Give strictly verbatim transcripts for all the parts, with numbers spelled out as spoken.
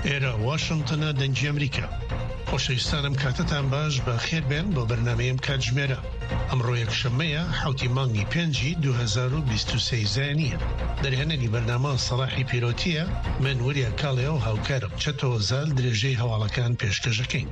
ئێرە واشنگتنە دەنگی ئەمریکا. خۆشەویستانم کاتتان باش بە خێر بێن بۆ بەرنامەیەم کاتژمێرە. ئەمڕۆ یەکشەممەیە حوتی مانگی پێنجی دوو هەزار و بیست و سێ زانیە. دەرهێنەری بەرنامە سەلاحی پیرۆتیە، من وریە کاڵێ و هاوکارم چەتەوە زال درێژەی هەواڵەکان پێشکەشەکەین.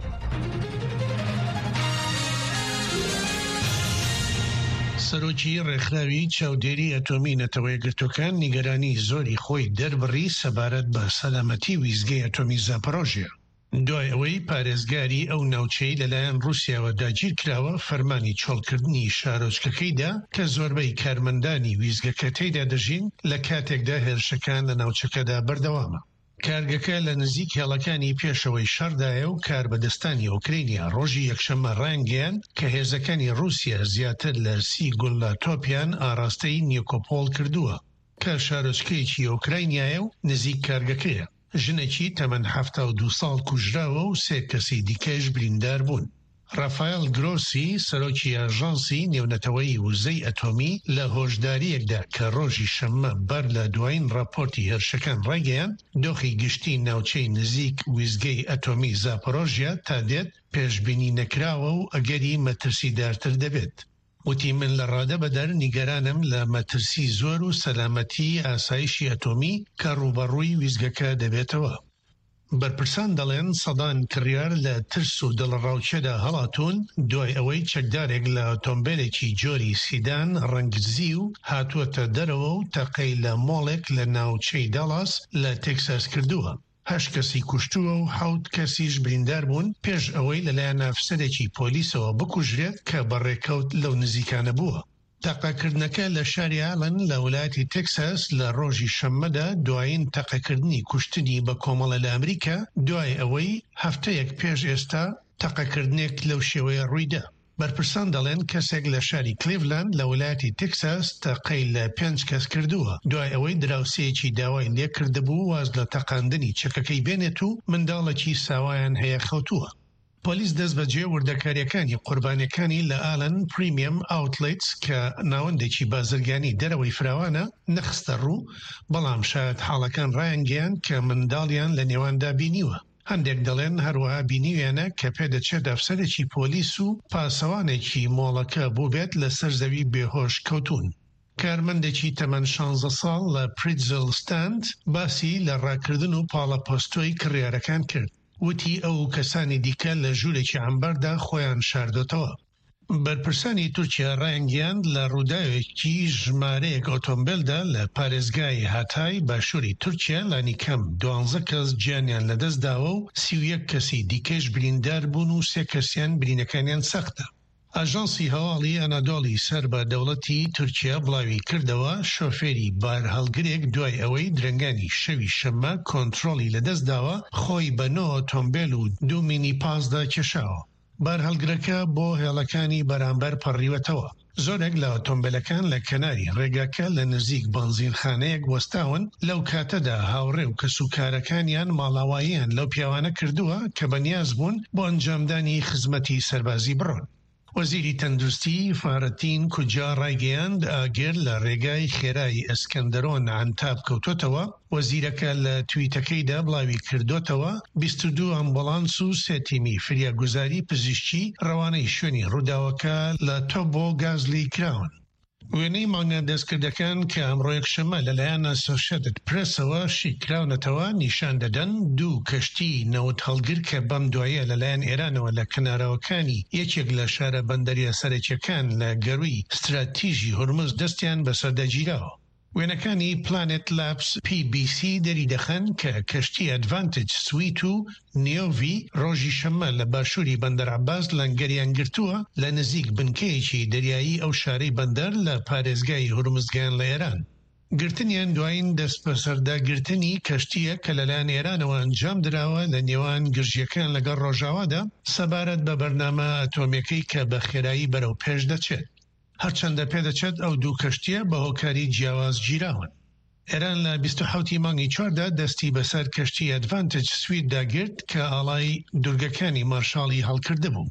سەرۆکی ڕێکخراوی چاودێری ئەتۆمی نەتەوە یەکگرتووەکان نیگەرانی زۆری خۆی دەربڕی سەبارەت بە سەلامەتی ویزگەی ئەتۆمی زاپۆرۆژیە. دوای ئەوەی پارێزگاری ئەو ناوچەی لەلایەن رووسیاوە داگیر کراوە فەرمانی چۆڵکردنی شارۆچکەکەیدا کە زۆربەی کارمەندانی ویزگەکە تێیدا دەژین لە کاتێکدا هێرشەکان لە ناوچەکەدا بەردەوامە. کارگەکە لە نزیک هێڵەکانی پێشەوەی شەردایە و کاربەدەستانی ئۆکرینیا ڕۆژی یەکشەممە ڕانگەیان کە هێزەکانی رووسیا زیاتر لە سی گوڵە تۆپیان ئاراستەی نیکۆپۆڵ کردووە کە شارۆچکەیەکی ئۆکراینایە و نزیک کارگەکەیە. ژنێکی تەمەن هەفتە و دوو ساڵ کوژراوە و سێ کەسی دیکەش بریندار بوون. ڕافایل گرۆسی سەرۆکی ئاژانسی نێونەتەوەی وزەی ئەتۆمی لە هۆشداریەکدا کە ڕۆژی شەممە بەر لە دوایین راپۆرتی هێرشەکان ڕایگەیان دۆخی گشتی ناوچەی نزیک ویزگەی ئەتۆمی زاپۆرۆژیا تا دێت پێشبینی نەکراوە و ئەگەری مەترسیدارتر دەبێت. وتی من لە ڕادە بەدەر نیگەرانم لە مەترسی زۆر و سەلامەتی ئاسایشی ئەتۆمی کە ڕوبەڕووی ویزگەکە دەبێتەوە. بەرپرسان دەڵێن سەدان کڕیار لە ترس و دڵڕاوچەدا هەڵاتون دوای ئەوەی چەکدارێک لە ئۆتۆمبیلێکی جۆری سیدان ڕەنگزی و هاتووەتە دەرەوە و تەقەی لە مۆڵێک لە ناوچەی داڵاس لە تێکساس کردووە. هەشت کەسی کوشتووە و حەوت کەسیش بریندار بوون پێش ئەوەی لەلایەن ئەفسەرێکی پۆلیسەوە بکوژرێت کە بەڕێکەوت لەو نزیکانە بووە. تەقەکردنەکە لە شاری ئالن لە وڵاتی تێکساس لە ڕۆژی شەممەدا دوایین تەقەکردنی کوشتنی بە کۆمەڵە لە ئەمریکا دوای ئەوەی هەفتەیەک پێش ئێستا تەقەکردنێک لەو شێوەیە ڕوویدا. بەرپرسان دەڵێن کەسێک لە شاری کلیڤلاند لە وڵاتی تێکساس تەقەی لە پێنج کەس کردووە دوای ئەوەی دراوسەیەکی داوای لێ کردبوو واز لە تەقاندنی چەکەکەی بێنێت و منداڵێکی ساوایان هەیە خەوتووە. پۆلیس دەست بەجێ وردەکاریەکانی قوربانیەکانی لە ئالن پریمیەم ئاوتلیتس کە ناوەندێکی بازرگانی دەرەوەی فراوانە نەخستە ڕوو، بەڵام شاید حاڵەکان ڕایانگەیان کە منداڵیان لە نێواندا بینیوە. هەندێک دەڵێن هەروەها بینیویانە کە پێدەچێت ئەفسەرێکی پۆلیس و پاسەوانێکی مۆڵەکە بوو بێت لە سەرزەوی بێهۆش کەوتون. کارمەندێکی تەمەن شانزە ساڵ لە پریتزل ستاند باسی لە ڕاکردن و پاڵەپۆستۆی کڕیارەکان کرد. وتی ئەو کەسانی دیکە لە ژوورێکی عەمبەردا خۆیان شاردۆتەوە. بەرپرسانی تورکیا ڕایانگەیاند لە ڕووداوێکی ژمارەیەک ئۆتۆمبیلدا لە پارێزگای هاتای باشووری تورکیا لانی کەم دوانزە کەس گیانیان لەدەستداوە و سی و یەک کەسی دیکەش بریندار بوون و سێ کەسیان برینەکانیان سەختە. ئاژانسی هەواڵی ئەنادۆڵی سەر بە دەوڵەتی تورکیا بڵاوی کردەوە شۆفێری بار هەڵگرێک دوای ئەوەی درەنگانی شەوی شەممە کۆنتڕۆڵی لەدەستداوە خۆی بە نۆ ئۆتۆمبیل و دوو مینی پاسدا کێشاوە. بار هەڵگرەکە بۆ هێڵەکانی بەرامبەر پەڕیوەتەوە. زۆرێک لە ئۆتۆمبیلەکان لە کەناری ڕێگاکە لە نزیک بەنزینخانەیەک وەستاون. لەو کاتەدا هاوڕێ و کەسوکارەکانیان ماڵاواییان لەو پیاوانە کردووە کە بەنیاز بوون بۆ ئەنجامدانی خزمەتی سەربازی بڕۆن. وەزیری تەندروستی فارەتین کوجا ڕایگەیاند ئاگر لە ڕێگای خێرایی ئەسکەندەرۆن ئەنتاب کەوتۆتەوە. وەزیرەکە لە تویتەکەیدا بڵاوی کردوتەوە بیست و دوو ئەمبۆڵانس و سێ تیمی فریاگوزاری پزیشکی ڕەوانەی شوێنی ڕووداوەکە لە تۆبۆ گازلی کراون. وێنەی مانگە دەستکردەکان کە ئەمڕۆ یەکشەممە لەلایەن ئەسۆسیێتد پرێسەوە شیکراونەتەوە نیشان دەدەن دوو کەشتی نەوت هەڵگر کە بەم دوایە لەلایەن ئێرانەوە لە کنارەوەکانی یەکێک لە شارە بەندەریە سەرەکیەکان لە گەروی ستراتیژی هورمز دەستیان بەسەردەگیراوە. وێنەکانی پلانێت لابس پی بی سی دەری دەخەن کە کەشتی ئەدڤانتج سویت و نیۆڤی ڕۆژی شەممە لە باشووری بەندەر عەباس لەنگەریان گرتووە لە نزیک بنکەیەکی دەریایی ئەو شارەی بەندەر لە پارێزگای هورمزگان لە ئێران. گرتنیان دوایین دەست بەسەرداگرتنی کەشتیە کە لەلایەن ئێرانەوە ئەنجام دراوە لە نێوان گرژیەکان لەگەڵ ڕۆژاوادا سەبارەت بە بەرنامە ئەتۆمیەکەی کە بە خێرایی بەرەو پێش دەچێت. هەرچەندە پێدەچێت ئەو دوو کەشتیە بە هۆکاری جیاواز گیراون. ئێران لە بیست و حەوتی مانگی چواردا دەستی بەسەر کەشتی ئەدڤانتج سویت داگرت کە ئاڵای دورگەکانی مارشاڵی هەڵکرده بوو.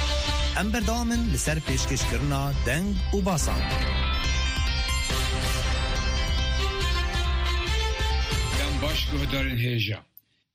ئەم بەردەوامن لەسەر پێشکەشکردنا دەنگ و باسان. دەم باش گۆدارن هێژە.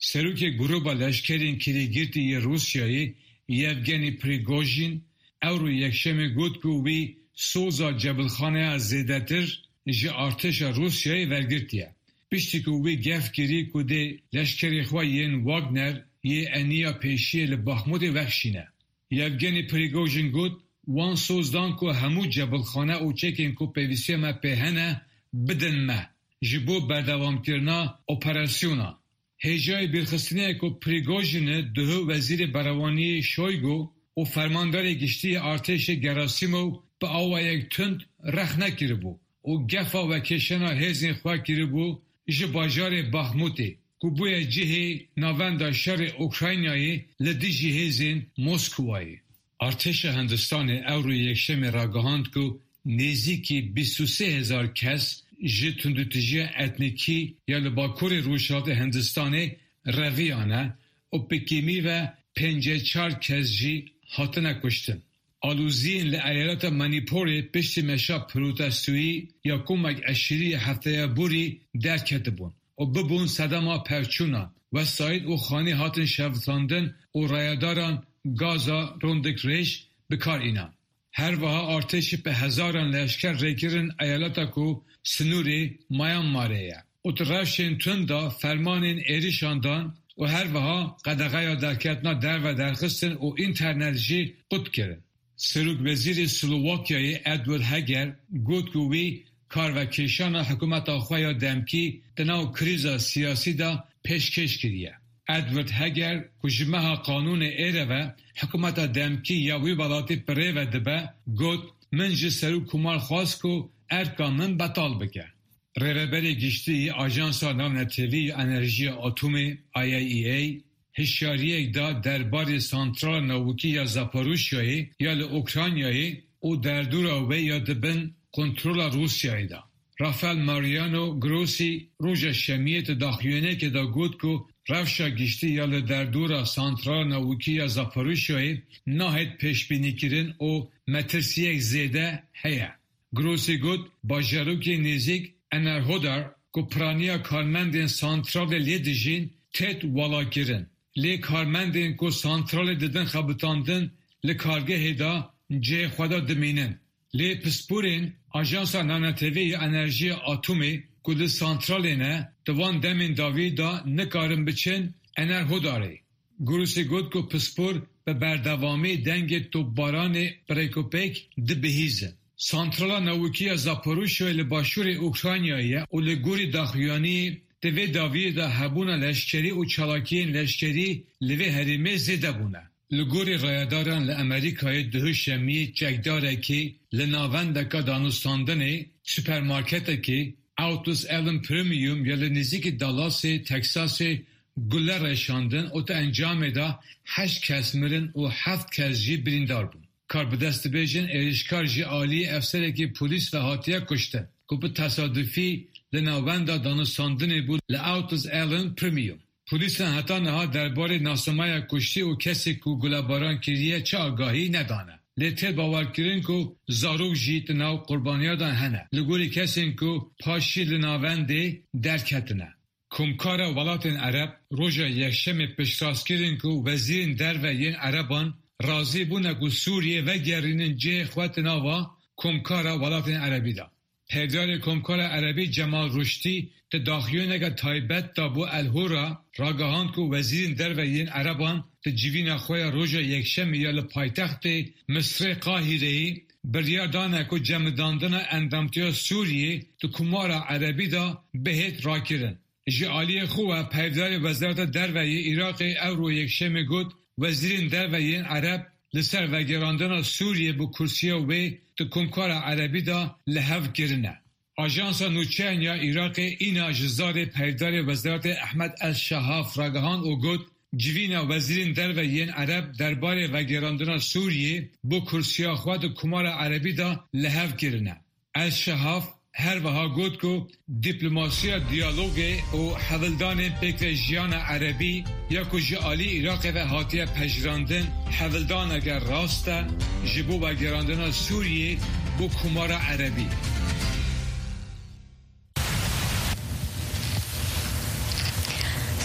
سروک گروه لشکرین کلیگیرتی روسیایی یوگنی پریگوژین او رو یکشم گوت که وی سوزا جبلخانه از زیدتر جه ارتش روسیایی ورگرتیه. پشتی که وی گفت گیری که ده لشکری خواه ین واگنر یه انیا پیشیه لباخمود وخشینه. یوگنی پریگوژین گوت وان سوزدان که همو جبلخانه او چکین که پیویسی ما پیهنه بدن ما جبو بردوام کرنا اپراسیونا. هجای بیرخستنه که پریگوژین ده وزیر براوانی شویگو و فرماندار گشتی ارتش گراسیمو به آوا یک تند رخ نکری بو و گفا و کشنا هزین خواه کری بو جه باجار باخموتی که بوی جه ناوند شر اوکراینایی لدی جه هزین موسکوایی. ارتش هندستان او رو یکشم راگهاند که نزدیکی بیست و سه هزار کس جه تندوتجی اتنیکی یا لباکور روشات هندستانی رویانه و پکیمی و پنجه چار کس جی هاتنه کشتن. آلوزین لعیالات منیپوری پشت مشا پروتستویی یا کمک اشیری هفته بوری درکت بون و ببون صدما پرچونا و ساید و خانی هاتن شفتاندن و رایداران گازا روندک ریش بکار اینا. هر وها ارتش به هزاران لشکر ریگیرن ایالاتا کو سنوری میانماریه و تراشین تندا فرمانین ایریشاندان و هر وها قدغه درکتنا در و درخستن و اینترنتجی قد کرن. سروک وزیر سلوواکیای ادوارد هگر گوت که وی کار و کشان حکومت آخواه دمکی دناو کریزا سیاسی دا پیشکش کریه. ادوارد هگر که جمعه قانون ایره و حکومت دمکی یا وی ولاتی پره و دبه گوت من جه سروک کمال خواست که ارکا من بطال بکه. ریربری گشتی آژانس نام تیوی انرژی اتمی آی ای ای هشیاریه دا دربار سانترال نووکی یا زاپاروشیایی یا اوکراینیایی او در دور اوه یا دبن کنترل روسیایی دا. رافال ماریانو گروسی روژ شمیت داخیونه که دا گود که روشا گشتی یا در دور سانترال نووکی یا زاپاروشیایی ناهید پیش بینی کرن او مترسیه زیده هیا. گروسی گود با جروکی نزیک انرهودار که پرانیا کارمندین سانترال لیدجین تید والا گیرن. لی کارمندین که سانترال دیدن خبتاندن لی کارگه هدا جه خدا دمینن. لی پسپورین آژانس نانتوی انرژی اتمی که لی سانترالینه دوان دمین داوی دا نکارن بچن انرهوداری. گروسی گود که پسپور به بردوامی دنگ توباران بریکوپیک دبهیزن. سانترالا نووکی زاپاروشیای لباشور اوکراینیایی و لگوری داخلیانی دوی داوی دا هبونا لشکری و چالاکین لشکری لوی هریمه زیده بونه. لگوری رایداران لامریکای دهو شمی چکداره که لناوندکا دانستاندنی سوپرمارکته که اوتوس الان پریمیوم یا لنزیک دالاس تکساس گله رشاندن و تا انجام دا هشت کس مرن و هفت کس جی بریندار بون. کار به دست بیجن ایرشکار جی عالی افسره که پولیس و هاتیه کشتن که به تصادفی لناوند دانستاندنی بود لعوتوز ایلن پریمیوم. پولیس حتی نها درباره ناسمای کشتی و کسی که گلاباران کریه چه آگاهی ندانه. لیتر باور کرن که زاروک جیت ناو قربانیادان هنه. لگوری کسی که پاشی لناونده درکتنه. کمکار ولایت عرب روژا یکشم پشتراست کردن که وزیرین در و ین عربان راضی بونه که سوریه و گرینن جه خوات ناوا کمکار ولایت عربی دا. پدر کمکار عربی جمال رشدی ده داخلیونه که تایبت دا بو الهورا راگهاند که وزیرین در و ین عربان ده جیوین خواه روژا یکشم یا لپایتخت مصر قاهرهی بریادانه که جمداندن اندامتیا سوریه ده کمار عربی دا بهت را کرن. جعالی خواه پدر وزارت در و عراق او رو یکشم گود وزیرین در و ین عرب لسر وگراندن سوریه بو کرسیه و تو کمکار عربی دا لحو گرنه. آژانس نوچین یا عراق این اجزار پیدار وزارت احمد الشهاف راگهان او گود جوینا وزیرین در و ین عرب دربار وگراندن سوریه بو کرسیه خواه دو کمار عربی دا لحو گرنه. الشهاف هر وها گود که دیپلماسی دیالوگ و حولدان فکر جیان عربی یا که جعالی عراق و حاطیه پجراندن حولدان اگر راسته جبو و گراندن سوریه بو کمار عربی.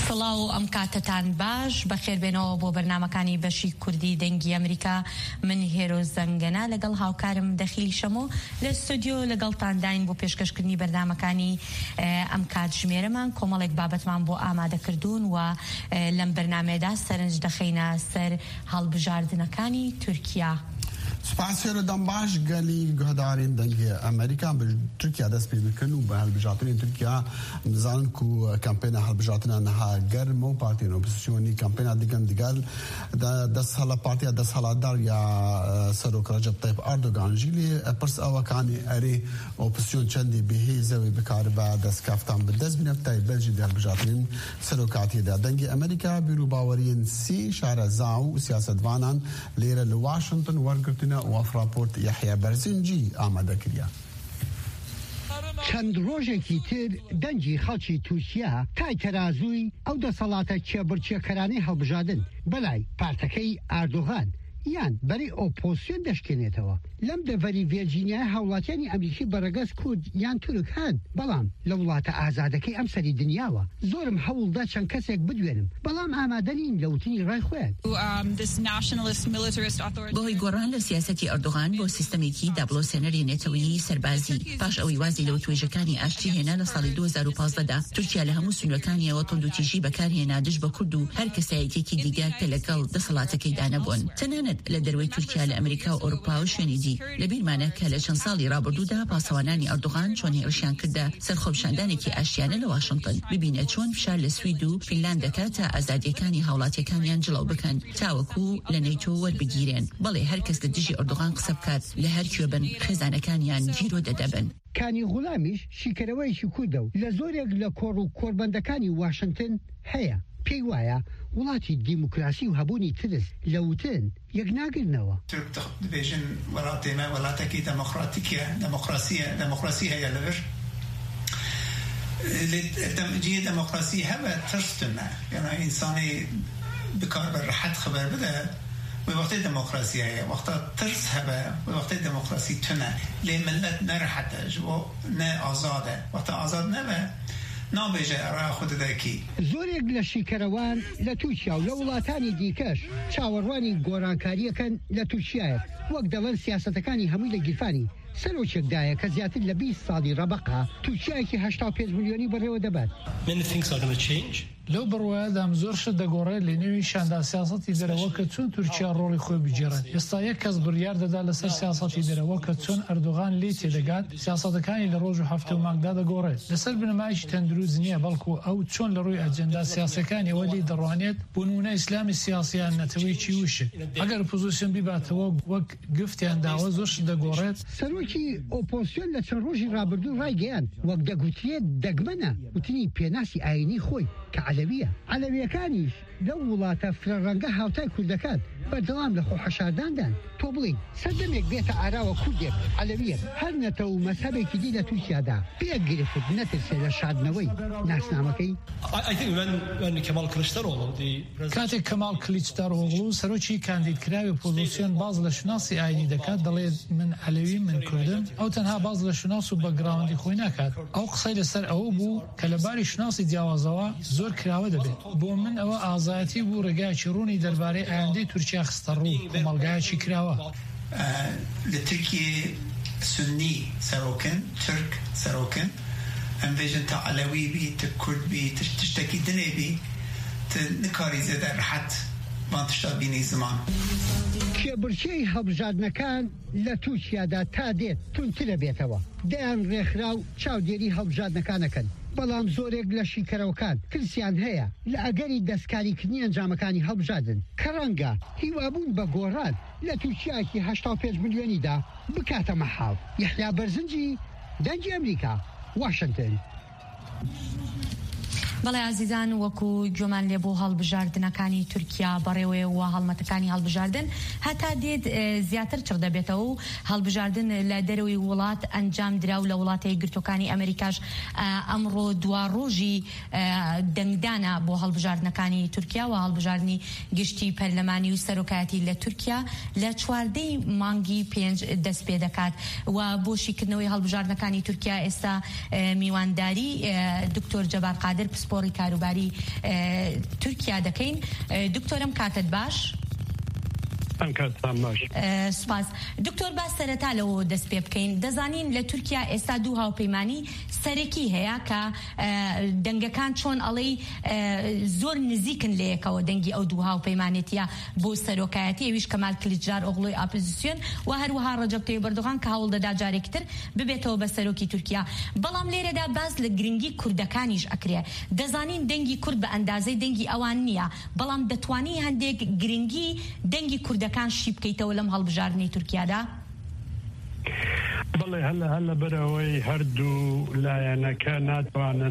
سڵاو ئەم کاتتان باش بەخێر بێنەوە بۆ بەرنامەکانی بەشی کوردی دەنگی ئەمریکا. من هێرۆ زەنگەنە لەگەڵ هاوکارم دەخیل شەمۆ لە ستودیۆ لەگەڵتان داین بۆ پێشکەشکردنی بەرنامەکانی ئەم کات ژمێرەمان. کۆمەڵێک بابەتمان بۆ ئامادەکردوون و لەم بەرنامەیەدا سەرنج دەخەینە سەر هەڵبژاردنەکانی تورکیا. سپاسیۆرە دەم باش گەلی گوهدارین دەنگی ئەمریکا بە تورکیا دەست پێ بکەن و بە هەڵبژاردنی تورکیا دەزانن و کەمپێنە هەڵبژاردنە نەها گەرمە و پارتیە ئۆپۆزیسیۆنی کەمپێنە دیگەن دیگەل دەست هەڵە پارتیا دەست هەڵاتدار یا سەرۆک ڕەجەب تایب ئەردۆغان ژیلی پرس ئەوەکانی ئەرێ ئۆپۆزیسیۆن چەندی بەهێزەوەی بکار بە دەستکەفتان بەدەست بینە تای بەلژی هەڵبژاردنین سەرۆکاتیەدا. دەنگی ئەمریکا بیر و باوەریین سی شارەزا و سیاسەتوانان لێرە لە واشنگتن وەرگرتنە وەف راپۆرت یەحیا بەرزنجی ئامادەکریا. چەند ڕۆژێکی تر دەنگی خەڵکی تورکیا تای تەرازووی ئەو دەسەڵاتە کێبڕچێکەرانەی هەڵبژاردن بەلای پارتەکەی ئاردۆغان یان بەری ئۆپۆزیسیۆن دەشکێنێتەوە. لەم دەڤەری ڤێرجینیا هاوڵاتیانی ئەمریکی بەڕێگەز کورد یان تورک هەن، بەڵام لە وڵاتە ئازادەکەی ئەم سەری دنیاوە زۆرم هەوڵدا چەند کەسێک بدوێنم، بەڵام ئامادەنین لە وتنی ڕای خۆیان. بۆی گۆڕان لە سیاسەتی ئەردۆغان بۆ سیستەمێکی دابڵۆسێنەری نێتەوەیی سەربازی پاش ئەوەی وازی لەوە توێژەکانی ئاشتی هێنا لە ساڵی دوو هەزار و پانزدەدا تورکیا لە هەموو سنوورەکانیەوە تۆندوتیژی بەکارهێنا دژ بە کورد و هەر کەسایەکێکی دیگە کە لەگەڵ دەسەڵاتەکەیدا نەبوون. تەنانەت لە دەروەی تورکیا لە ئەمریکا و ئەوروپا و شوێنی دی لە بیرمانە کە لە چەند ساڵی ڕابردوودا پاسەوانانی ئەردۆغان چۆن هێرشیان کردە سەر خۆپیشاندانێکی ئاشتیانە لە واشنگتن، ببینە چۆن فشار لە سوید و فینلاند دەکات تا ئازادیەکانی هاوڵاتیەکانیان جڵاو بکەن تاوەکو لە نەیتۆ وەربگیرێن. بەڵێ هەر کەس لە دژی ئەردۆغان قسە بکات لە هەر کوێ بن خێزانەکانیان گیرۆ دەدەبن. کانی غوڵامیش شیکەرەوەیەکی کوردە و لە زۆرێک لە کۆڕ و کۆربەندەکانی واشنگتن هەیە. پێی وایە وڵاتی دیموکراسی و هەبوونی ترس لە وتن یەک ناگرنەوە. تورک دەبێژن وڵاتێمە وڵاتێکی دەموکراتیکە دەموکراسیە دەموکراسی هەیە لەبەر جیە دەموکراسی هەبە ترستنە یعنی ئینسانی بکار بە ڕەحەت خبر بدە وقتی دموکراسی هەیە وەختە ترس هەبە وەختە دموکراسی تونە لێ ملت نەڕەحەتە ژبۆ نە ئازادە وەختە ئازاد نەبە نابێژە ئەڕای خوددەکی. زۆرێک لە شیکەرەوان لە تورکیا و لە وڵاتانی دیکەش چاوەڕوانی گۆڕانکاریەکەن لە تورکیایە، وەک دەڵێن سیاسەتەکانی هەمووی لە گیرفانی سەرۆکێکدایە کە زیاتر لە بیست ساڵی ڕەبەقا تورکیایەکی هەشتا و پێنج ملیۆنی بەڕێوە دەبات. لەو بڕوایەدام زۆر شت دەگۆڕێت لە نێوی شاندا سیاسەتی دەرەوە کە چۆن تورکیا ڕۆڵی خۆی بگێڕێت. ئێستا یەک کەس بڕیار دەدا لەسەر سیاسەتی دەرەوە کە چۆن ئەردۆغان لێ تێدەگات سیاسەتەکانی لە ڕۆژ و هەفتە و مانگدا دەگۆڕێت. لەسەر بنەمایشی تەندروست نییە، بەڵکو ئەو چۆن لە ڕووی ئەجەندا سیاسەکانی ئەوە لێ دەڕوانێت بۆ نمونە ئیسلامی سیاسیان نەتەوەیەکی وشک. ئەگەر ئۆپۆزیسیۆن بیباتەوە وەک گفتیان داوە زۆر شت دەگۆڕێت. سەرۆکی ئۆپۆزیسیۆن لە چەند ڕۆژی ڕابردوو ڕایگەیاند وەک دەگوترێت دەگمەنە وتنی پێناسی ئاینی خۆی کە عەلەویە. عەلەویەکانیش لەو وڵاتە فرەڕەنگە هاوتای کوردەکان بەردەوام لە خۆحەشارداندان. تۆ بڵێ سەردەمێک بێتە ئاراوە کوردێک عەلەویەک هەر نەتە و مەسەبێکی دی لە تورکیادا پێگرفت نەترسێ لە شاردنەوەی ناسنامەکەی. کاتێک کەماڵ کلیچدارۆغڵو سەرۆکی کاندیدکراوی ئۆپۆزیسیۆن باز لە شوناسی ئاینی دەکات دەڵێت من عەلەوی من کوردم، ئەو تەنها باز لە شوناس و بەگراوندی خۆی ناکات. ئەو قسەی لەسەر ئەوە بوو کە لەباری شوناسی جیاوازەوە زۆر کراوە دەبێت. بۆ من ئەوە ئازایەتی بوو ڕێگایکی ڕوونی دەربارەی ئایندەی تورکیا خستە ڕوو کۆمەڵگایەکی کراوە. لە تورکیە سونی سەرۆکن تورک سەرۆکن ئەم بێژن تا عەلەوی بی تا کورد بی تشتێکی دنێ بی نکاری زێدە ڕەحەت وان تشتا بینی زمان. کێبڕچێی هەڵبژاردنەکان لە تورکیادا تا دێت تونترە بێتەوە. دەیان ڕێکخراو چاودێری هەڵبژاردنەکانەکەن، بەڵام زۆرێک لە شیکەرەوەکان ترسیان هەیە لە ئەگەری دەستکاریکردنی ئەنجامەکانی هەڵبژاردن کە ڕەنگە هیوابوون بە گۆڕان لە تورکیایەکی هەشتا و پێنج ملیۆنیدا بکاتە مەحاڵ. یەحیا بەرزنجی دەنگی ئەمریکا، واشنگتن. بەڵێ عزیزان، وەکو گوێمان لێ بۆ هەڵبژاردنەکانی تورکیا بەڕێوەیە و هەڵمەتەکانی هەڵبژاردن هەتا دێت زیاتر چڕ دەبێتەوە و هەڵبژاردن لە دەرەوەی وڵات ئەنجام درا و لە وڵاتەی گرتوەکانی ئەمریکاش ئەمڕۆ دوا ڕۆژی دەنگدانە بۆ هەڵبژاردنەکانی تورکیا و هەڵبژاردننی گشتی پەرلەمانی و سەرۆکایەتی لە تورکیا لە چواردەی مانگی پێنج دەست پێ دەکات و بۆشیکردنەوەی هەڵبژاردنەکانی تورکیا ئێستا میوانداری دکتۆر جەبار قادر پاسپۆڕی کاروباری تورکیا دەکەین. دکتۆرم کاتت باش؟ سپاس. دکتۆر با سەرەتا لەوە دەست پێ بکەین. دەزانین لە تورکیا ئێستا دوو هاوپەیمانی سەرەکی هەیە کە دەنگەکان چۆن ئەڵێ زۆر نزیکن لە یەکەوە دەنگی ئەو دوو هاوپەیمانێتیە بۆ سەرۆکایەتی ئەویش کەمال کلیجار ئۆغڵۆی ئاپۆزیسیۆن و هەروەها ڕەجەب تەیب ئەردۆغان کە هەوڵ دەدا جارێکی تر ببێتەوە بە سەرۆکی تورکیا. بەڵام لێرەدا باز لە گرنگی کوردەکانیش ئەکرێ. دەزانین دەنگی کورد بە ئەندازەی دەنگی ئەوان نییە، بەڵام دەتوانی هەندێک گرنگی دەنگی کوردەکان شی بکەیتەوە لەم هەڵبژاردنەی تورکیادا؟ بەڵێ هەلە هەلە بەرەوەی هەردوو لایەنەکە ناتوانن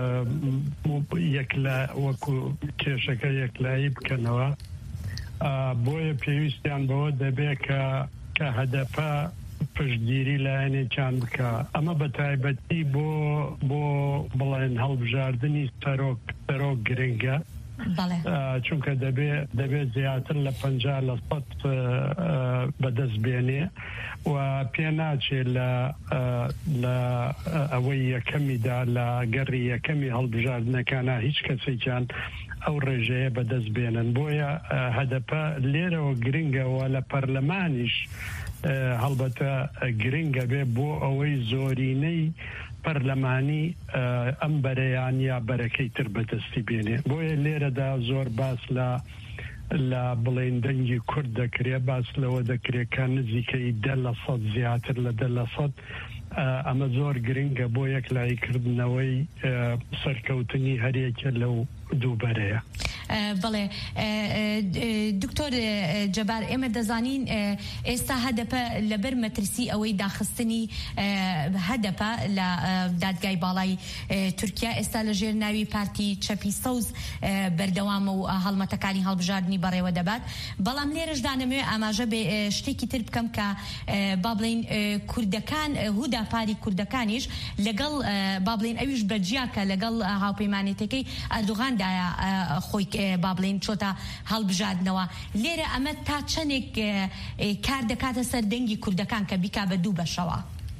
یەکلا وەکو کێشەکە یەکلایی بکەنەوە، بۆیە پێویستیان بەوە دەبێت کە کە هەدەفە پشتگیری لایەنێکیان بکە. ئەمە بە تایبەتی بۆ بۆ بڵێن هەڵبژاردننی سەرۆک سەرۆک گرنگە، چونکە دەبێت زیاتر لە پەنجا لە سەد بەدەست بێنێ و پێ ناچێت لە ئەوەی یەکەمیدا لە گەڕی یەکەمی هەڵبژاردنەکانە هیچ کەسێکیان ئەو ڕێژەیە بەدەست بێنن. بۆیە هەدەپە لێرەوە گرنگەوە لە پەرلەمانیش هەڵبەتە گرنگە بێ بۆ ئەوەی زۆرینەی پەرلەمانی ئەم بەرەیان یا بەرەکەی تر بەدەستی بێنێ. بۆیە لێرەدا زۆر باس لە لە بڵێن دەنگی کورد دەکرێت، باس لەوە دەکرێت کە نزیکەی دە لە سەد زیاتر لە دە لە سەد. ئەمە زۆر گرنگە بۆ یەکلایکردنەوەی سەرکەوتنی هەرێکە لەو دووبەرەیە. بەڵێ دکتۆر جەبار، ئێمە دەزانین ئێستا هەدەپە لەبەر مەترسی ئەوەی داخستنی هەدەپە لە دادگای باڵای تورکیا ئێستا لە ژێر ناوی پارتی چەپی سەوز بەردەوامە و هەڵمەتەکانی هەڵبژاردننی بەڕێوە دەبات. بەڵام لێرەشدا نەمەوێت ئاماژە بێ شتێکی تر بکەم کە با بڵێن کوردەکان هودا پاری کوردەکانیش لەگەڵ با بڵێن ئەویش بەجیاکە لەگەڵ هاوپەیمانێتەکەی ئەردوغاندایە خۆی با بڵێن چۆتە هەڵبژاردنەوە. لێرە ئەمە تا چەندێک کار دەکاتە سەر دەنگی کوردەکان کە بیکا بە دوو بەشەوە؟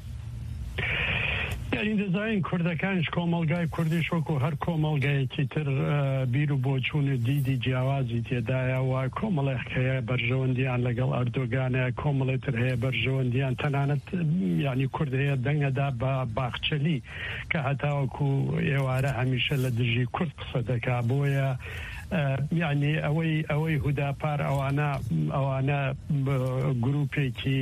یعنی دەزانین کوردەکانش کۆمەڵگای کوردیش وەکو هەر کۆمەڵگایەکی تر بیر و بۆچوون و دیدی جیاوازی تێدایە و کۆمەڵێک هەیە بەرژەوەندیان لەگەڵ ئەردۆگانە، کۆمەڵێتر هەیە بەرژەوەندیان تەنانەت ینی کورد هەیە دەنگەدا بە باخچەلی کە هەتاوەکو ئێوارە هەمیشە لە دژی کورد قسە دەکا. بۆیە یعنی ئەوەی ئەوەی هوداپار ئەوانە ئەوانە گروپێکی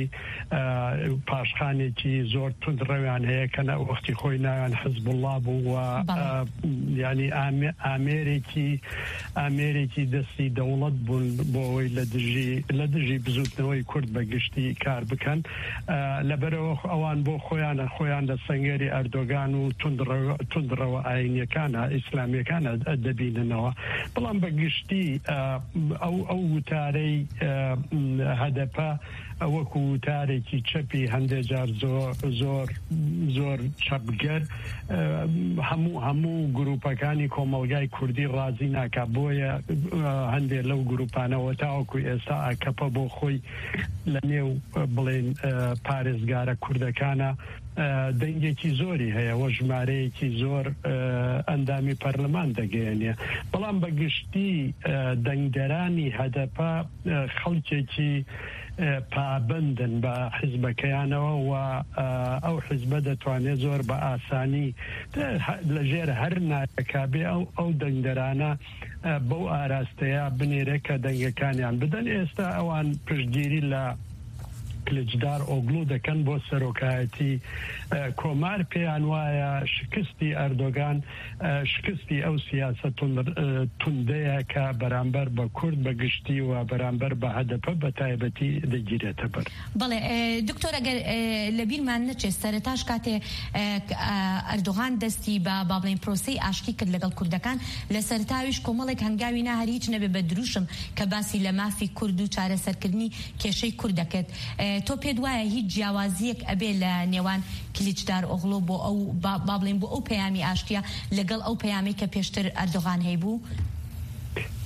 پاشخانێکی زۆر تند ڕەویان هەیە کە وەختی خۆی ناویان حزب الله بوو و ینی ئامێرێکی ئامێرێکی دەستی دەوڵەت بوون بۆ ئەوەی لە دژی لە دژی بزوتنەوەی کورد بەگشتی کار بکەن. لەبەرەوە ئەوان بۆ خۆیانە خۆیان لە سەنگەری ئەردۆگان و توندڕەوە ئاینیەکانە ئیسلامیەکانە دەبیننەوە. بەڵام بەگشتی ئەو ئەو وتارەی هەدەپە وەکو وتارێکی چەپی هەندێک جار زۆر زۆر زۆر چەپگەر هەموو هەموو گروپەکانی کۆمەڵگای کوردی ڕازی ناکا. بۆیە هەندێک لەو گروپانەوە تاوەکو ئێستا ئاکەپە بۆ خۆی لە نێو بڵێن پارێزگارە کوردەکانە دەنگێکی زۆری هەیە و ژمارەیەکی زۆر ئەندامی پەرلەمان دەگەیەنێ. بەڵام بەگشتی دەنگدەرانی هەدەپە خەڵکێکی پابندن بە حیزبەکەیانەوە و ئەو حیزبە دەتوانێت زۆر بە ئاسانی لەژێر هەر ناکا بێ ئەو دەنگدەرانە بەو ئاراستەیە بنێرە کە دەنگەکانیان بدەن. ئێستا ئەوان پشتگیری لە کلجدار ئۆگلو دەکەن بۆ سەرۆکایەتی کۆمار. پێیان وایە شکستی ئەردۆگان شکستی ئەو سیاسە توندەیە کە بەرامبەر بە کورد بەگشتی و بەرامبەر بە هەدەپە بە تایبەتی دەگیرێتە بەر. بەڵێ دکتۆر، ئەگەر لە بیرمان نەچێت سەرەتاش کاتێ ئەردۆغان دەستی بە با بڵێن پرۆسەی ئاشتی کرد لەگەڵ کوردەکان لە سەرتاویش کۆمەڵێک هەنگاوی نە هەر هیچ نەبێ بە دروشم کە باسی لە مافی کورد و چارەسەرکردنی کێشەی کورد دەکرد. تۆ پێت وایە هیچ جیاوازیەک ئەبێ لە نێوان کلیجدار ئۆغڵۆ بۆ ئەو با بڵێن بۆ ئەو پەیامی ئاشتیە لەگەڵ ئەو پەیامی کە پێشتر ئەردۆغان هەیبوو؟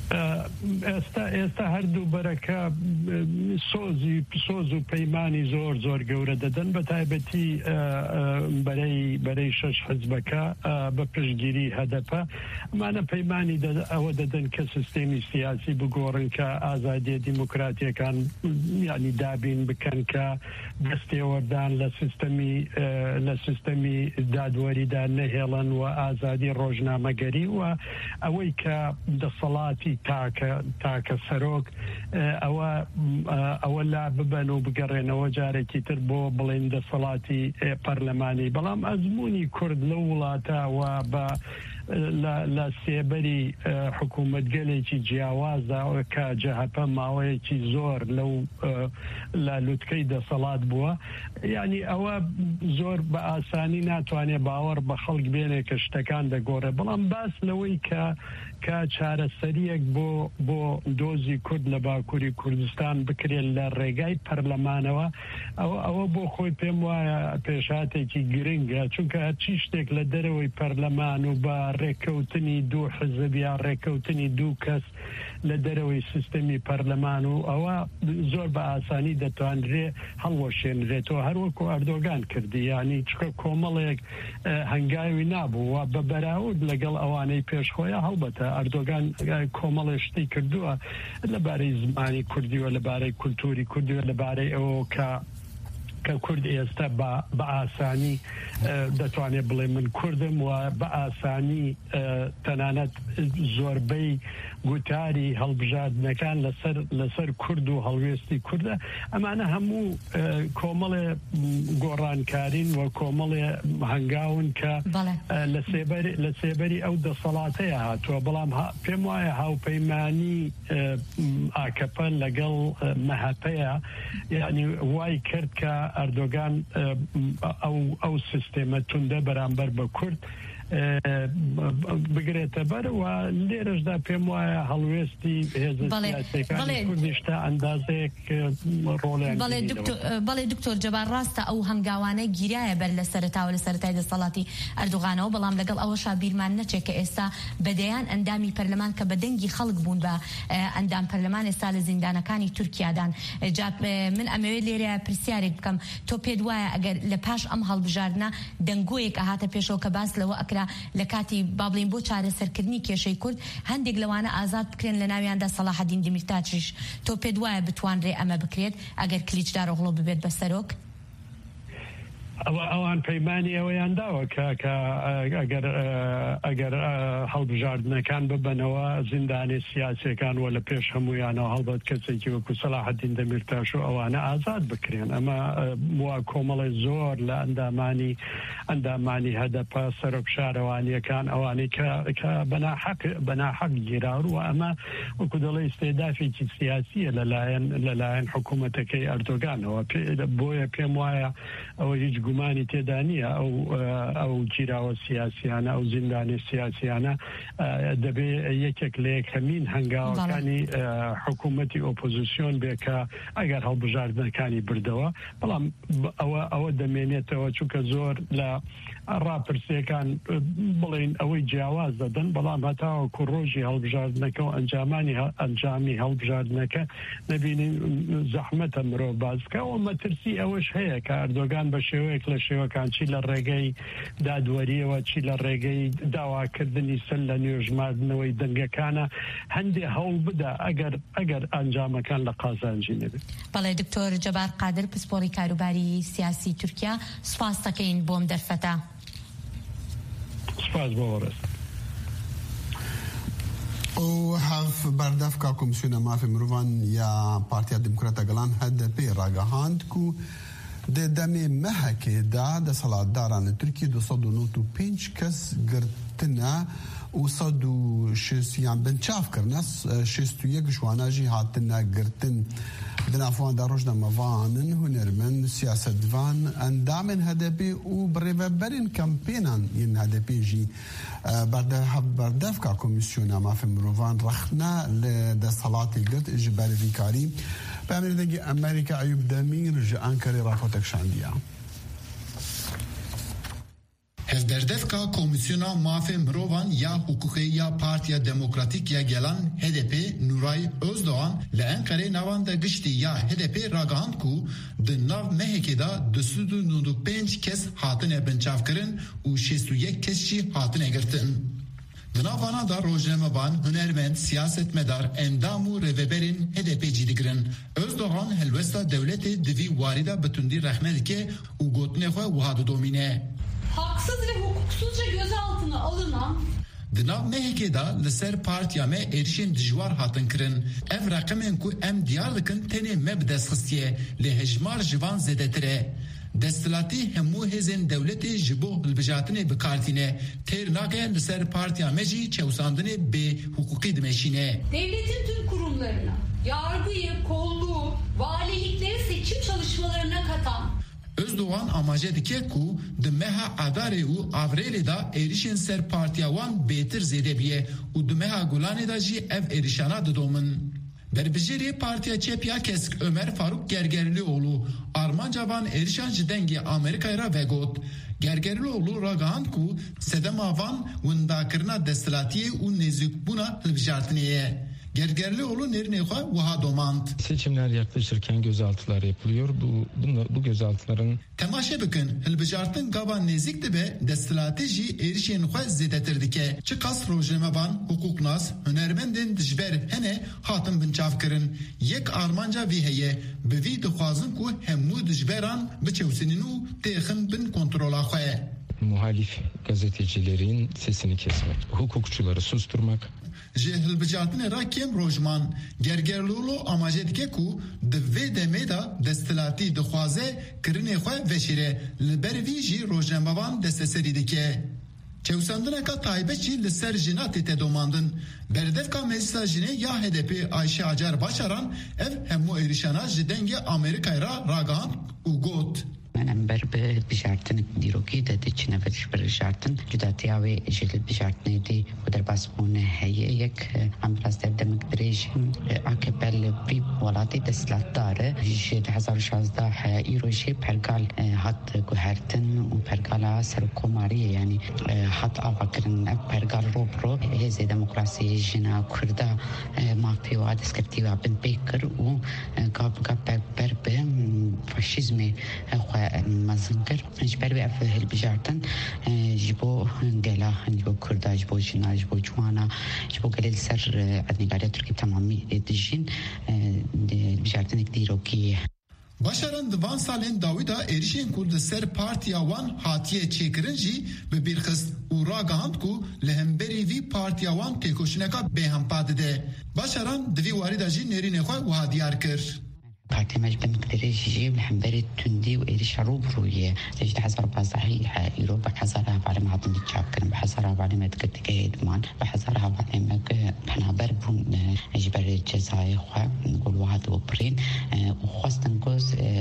ئێستا ئێستا هەردوو بەرەکە سۆزی سۆز و پەیمانی زۆر زۆر گەورە دەدەن بە تایبەتی بەرەی بەرەی شەش حزبەکە بە پشتگیری هەدەپە ئەمانە پەیمانی ئەوە دەدەن کە سیستەمی سیاسی بگۆڕن کە ئازادیە دیموکراتیەکان یعنی دابین بکەن کە دەستێوەردان لە سیستەمی لە سیستەمی دادوەریدا نەهێڵن و ئازادی ڕۆژنامەگەری و ئەوەی کە دەسەڵاتی تاکە تاکە سەرۆک ئەوە ئەوە لا ببەن و بگەڕێنەوە جارێکی تر بۆ بڵێن دەسەڵاتی پەرلەمانی بەڵام ئەزمموی کورد لە وڵاتەوە بە لە سێبەری حکوومەتگەلێکی جیاوازدا کە جەهەپە ماوەیەکی زۆر لەو لە لوتکەی دەسەڵات بووە یعنی ئەوە زۆر بە ئاسانی ناتوانێت باوەڕ بە خەڵک بێنێ کە شتەکان دەگۆڕێ بەڵام باس لەوەی کە کە چارەسەریەک بۆ بۆ دۆزی کورد لە باکووری کوردستان بکرێت لە ڕێگای پەرلەمانەوە ئەوە ئەوە بۆ خۆی پێم وایە پێشاتێکی گرنگە چونکە هەرچی شتێک لە دەرەوەی پەرلەمان و بە ڕێککەوتنی دوو حزب یا ڕێککەوتنی دوو کەس لە دەرەوەی سیستەمی پەرلەمان و ئەوە زۆر بە ئاسانی دەتوانرێ هەڵوەشێنرێتەوە هەروەکو ئەردۆگان کردی یعنی چکە کۆمەڵێک هەنگاوی نابووە بە بەراورد لەگەڵ ئەوانەی پێشخۆیە هەڵبەتە ئەردۆگان کۆمەڵی شتی کردووە لەبارەی زمانی کوردی و لەبارەی کولتوری کوردی و لەبارەی ئەوە کە کە کورد ئێستا بە ئاسانی دەتوانێت بڵێ من کوردم و بە ئاسانی تەنانەت زۆربەی گوتاری هەڵبژاردنەکان لەسەر لەسەر کورد و هەڵوێستی کوردە ئەمانە هەموو کۆمەڵێ گۆڕانکارین و کۆمەڵێ هەنگاون کە لە سێبەری ئەو دەسەڵاتەیە هاتووە بەڵام پێم وایە هاوپەیمانی ئاکەپە لەگەڵ مەهەپەیە یعنی وای کرد کە ئەردۆگان ئەو ئەو سیستێمە توندە بەرامبەر بە کورد بگرێتە بەر و لێرەشدا پێم وایە هەڵوێستی هێزە سیاسیەکانی کوردیشتا ئەندازەیەک ڕۆڵیان بەڵێ دکتۆر جەبار ڕاستە ئەو هەنگاوانە گیرایە بەر لە سەرەتاوە لە سەرەتای دەسەڵاتی ئەردوغانەوە بەڵام لەگەڵ ئەوەشا بیرمان نەچێت کە ئێستا بەدەیان ئەندامی پەرلەمان کە بە دەنگی خەڵک بوون بە ئەندام پەرلەمان ئێستا لە زیندانەکانی تورکیادان من ئەمەوێت لێرە پرسیارێک بکەم تۆ پێت وایە ئەگەر لە پاش ئەم هەڵبژاردنە دەنگۆیەک ئەهاتە پێشەوە کە باس لەوە ئەکرا لە کاتی بابلین بۆ چارەسەرکردنی کێشەی کورد هەندێک لەوانە ئازاد بکرێن لە ناویاندا سەلاحەدین دیمیرتاچیش تۆ پێت وایە بتوانرێ ئەمە بکرێت ئەگەر کلیجدار ئۆغڵۆ ببێت بە سەرۆک ئەوە ئەوان پەیمانی ئەوەیان داوە کە ئەگەر ئەگەر هەڵبژاردنەکان ببنەوە زیندانی سیاسیەکان وە لە پێش هەمویانەوە هەڵبەت کەسێکی وەکو سەلاحەدین دەمیرتاش و ئەوانە ئازاد بکرێن ئەمە وا کۆمەڵی زۆر لە ئەندامانی ئەندامانی هەدەپە سەرۆک شارەوانیەکان ئەوانەی کە بەناحەق بەناحەق گیراون و ئەمە وەکو دەڵێ استێدافێکی سیاسیە لەلایەن لەلایەن حکوومەتەکەی ئەردۆگانەوە بۆیە پێم وایە ئەوە هیچ گومانی تێدا نیە ئەو ئەو گیراوە سیاسیانە ئەو زیندانی سیاسیانە دەبێ یەکێک لە یەکەمین هەنگاوەکانی حکوومەتی ئۆپۆزیسیۆن بێ کە ئەگەر هەڵبژاردنەکانی بردەوە بەڵام ئەوە ئەوە دەمێنێتەوە چونکە زۆر لە ڕاپرسیەکان بڵێن ئەوەی جیاواز دەدەن بەڵام هەتاوەکو ڕۆژی هەڵبژاردنەکە و ئەنجامانی ئەنجامی هەڵبژاردنەکە نەبینین زەحمەتە مرۆڤ بازکە و مەترسی ئەوەش هەیە کە ئەردۆگان بە شێوەیەک لە شێوەکان چی لە ڕێگەی دادوەریەوە چی لە ڕێگەی داواکردنی سەر لە نوێژماردنەوەی دەنگەکانە هەندێک هەوڵ بدە ئەگەر ئەگەر ئەنجامەکان لە قازانجی نەبێت. بەڵێ دکتۆر جەبار قادر پسپۆڕی کاروباری سیاسی تورکیا سوپاس دەکەین بۆم دەرفەتە. سپاس بۆ ڕست. او هف بردف کا کمیسیون مافی مروان یا پارتیا دموکراتا گلان هدپی راگهاند کو د دمه مهکه دا د سالاداران ترکی دو صد و نوت و پنج کس گرتنا و صد و شست یان بنچاف کرنس شست و یک جوانا جی هاتنا گرتن دنافوان دا روشنا موانن هنرمن سیاستوان اندامن هدپی و بریبرین کمپینان ین هدپی جی بردف کا کمیسیون مافی مروان رخنا لدستالاتی گرت اجباری ریکاری به امریکا امریکا ایوب دمیر ج انکره رافاتک شاندیا Hevberdevka Komisyona Mafe Mirovan ya Hukuki ya Partiya Demokratik ya Gelan H D P Nuray Özdoğan li Enqere navan da giştî ya H D P ragihand ku di nav mehekê da di sed û nû pênc kes hatine binçavkirin û şêst û yek kes jî hatine girtin. Di navana da rojnamevan, hunermend, siyasetmedar, endam û rêveberên H D P jî digirin. Özdoğan helwesta dewletê divî warîda bi tundî rehme dike û gotinê xwe wiha didomîne. Haksız ve hukuksuzca gözaltına alınan Di nav mehekê da li ser partiya me êrişên dijwar hatin kirin. Ev reqemên ku em diyar dikin tenê me bi destxistiye lê hejmar ji van zêdetir e. Desthilatî hemû hêzên dewletê ji bo hilbijartinê bikartîne. Têr nake li ser partiya me jî çewsandinê bê hukukî dimeşîne. Devletin tüm kurumlarına, yargıyı, kolluğu, valilikleri seçim çalışmalarına katan Özdoğan amaje dike ku di meha adarê û avrêlê da êrişên ser partiya wan bêtir zêde biye û di meha Gulanê da jî ev êrişana didomin. Berbijêrê Partiya Çepya Kesk Ömer Faruk Gergerlioğlu armanca van êrişan ji dengê Amerîkayê ra vegot. Gergerlioğlu ragihand ku sedema van windakirina desthilatiyê û nêzîkbûna hilbijartinê ye. Gergerlioğlu nerine xwe wiha domand. Seçimler yaklaşırken gözaltılar yapılıyor. Bu bunu, bu gözaltıların temaşe bikin hilbijartin gava nêzik dibe desthilatê jî êrişên xwe zêdetir dike. Çi qas rojnamevan, hukuknas, hunermendên dijber hene hatin binçavkirin. Yek armanca vî heye. Bi vî dixwazin ku hemû dijberan biçewsînin û têxin bin kontrola xwe. Muhalif gazetecilerin sesini kesmek, hukukçuları susturmak. Ji hilbijartinê ra kêm rojman Gergerlioğlu amaje dike ku di vê demê da desthilatî dixwaze kirinê xwe veşîre li ber vî jî rojnamevan desteserî dike. Çewsandineka taybet jî li ser jinatê te domandin. Berdevka meclisa jinê ya H D P Ayşe Acar Başaran ev hemû êrişana ji dengê Amerîkayê ra ragihand û got. Em ber bi bijartin dîrokî de diçine ve bijartin cudatiya wê ji bijartinê dî û derbasbûne heye yek em biraz demek dirêj A K P li vî welatê desthilatdar e ji di hezar û şazdeh îro jî pergal hat guhertin û pergala serokkomariyê yani hat avakirin ev pergal robro hêzê demokrasiyê jina Kurda mafê wa destgirtî wa bin pê kir û gav gav ber bi faşîzmê xwe mazingir ji ber vê ev hilbijartin ji bo gela ji bo Kurda ji bo jina ji bo ciwana ji bo gelê li ser ednîgariya Tirkiyê temamî dijîn hilbijartinek dîrokî ye. Başaran di van salên dawî da êrişên ku di ser partiya wan hatiye çêkirin jî bi bîrxist û ragihand ku li hemberî vî partiya wan têkoşîneka bêhempa dide. Başaran di vî warî da jî nêrînê xwe wiha diyar kir. Parti mecbur dirêj jî li hemberî tundî û êrişa rûbirûyê ji hezar û pazdehî îro bi hezar hevalê me hatin çapkirin bi hezar hevalê me digirtike hêdman bi hezar hevalê me penaber bûn ji ber cezayê xwe gul wiha dibirîn û xwestin ku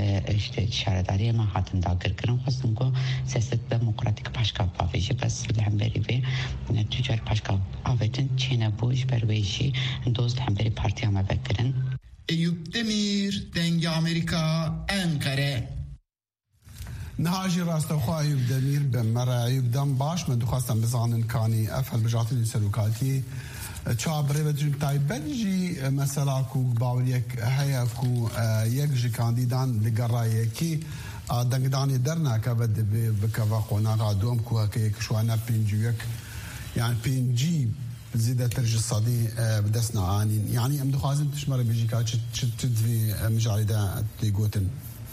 şaredariyê me hatin dagirkirin xwestin ku siyaset demokratîk paşka bavê jî bes li hemberî vê tûcar paşka avêtin çêne bû ji ber wê jî doz li hemberî partiya me vekirin. Eyüp Demir, Denge Amerika, Ankara. نهاجي راستخوا أيوب دمير بمرة أيوب دم باش من دخواستم بزانن كاني أفعل بجاتين سلوكاتي چابره بدریم تایبنجی مثلا کو باوریک هیا کو یک جی کاندیدان لگرایه کی دنگدانی درنا که بد بکوا قونا قادوم کو که شوانا پنجیک يعني پنجی زيادة ترجي الصدي بدسنا عانين يعني ام دخوازن تشمر بيجيكا تدفي مجالدة تيقوتن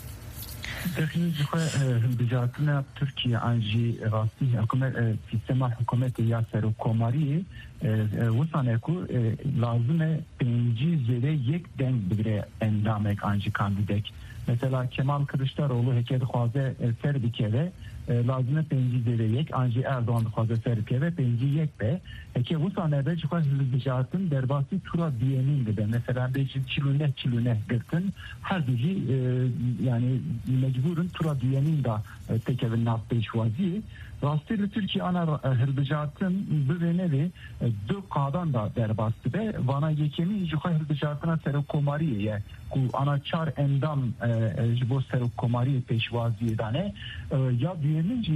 دخيل جخوا بجاتنا تركيا عنجي راسي حكومة سيستم حكومة ياسر وكوماري وصانكو لازم بنجي زيادة يك دنگ بگره اندامك عنجي كانديدك مثلا Kemal Kılıçdaroğlu hekede xwaze ser bikeve lazım penci dereyek anji Erdoğan xwaze ser bikeve penci yek be heke bu sanede xwaz hilbijartin derbasi tura diyenin de mesela beji çilune çilune girtin her biri yani mecburun tura diyenin da tekevin nafte şwazi Rastlı Türkiye ana hilbijartin bu nevi dört kadan da derbastı be vana yekemi xwaz hilbijartina serokkomariye ku ana çar endam jibo serokkomariye peşvaziye dane ya diyeninci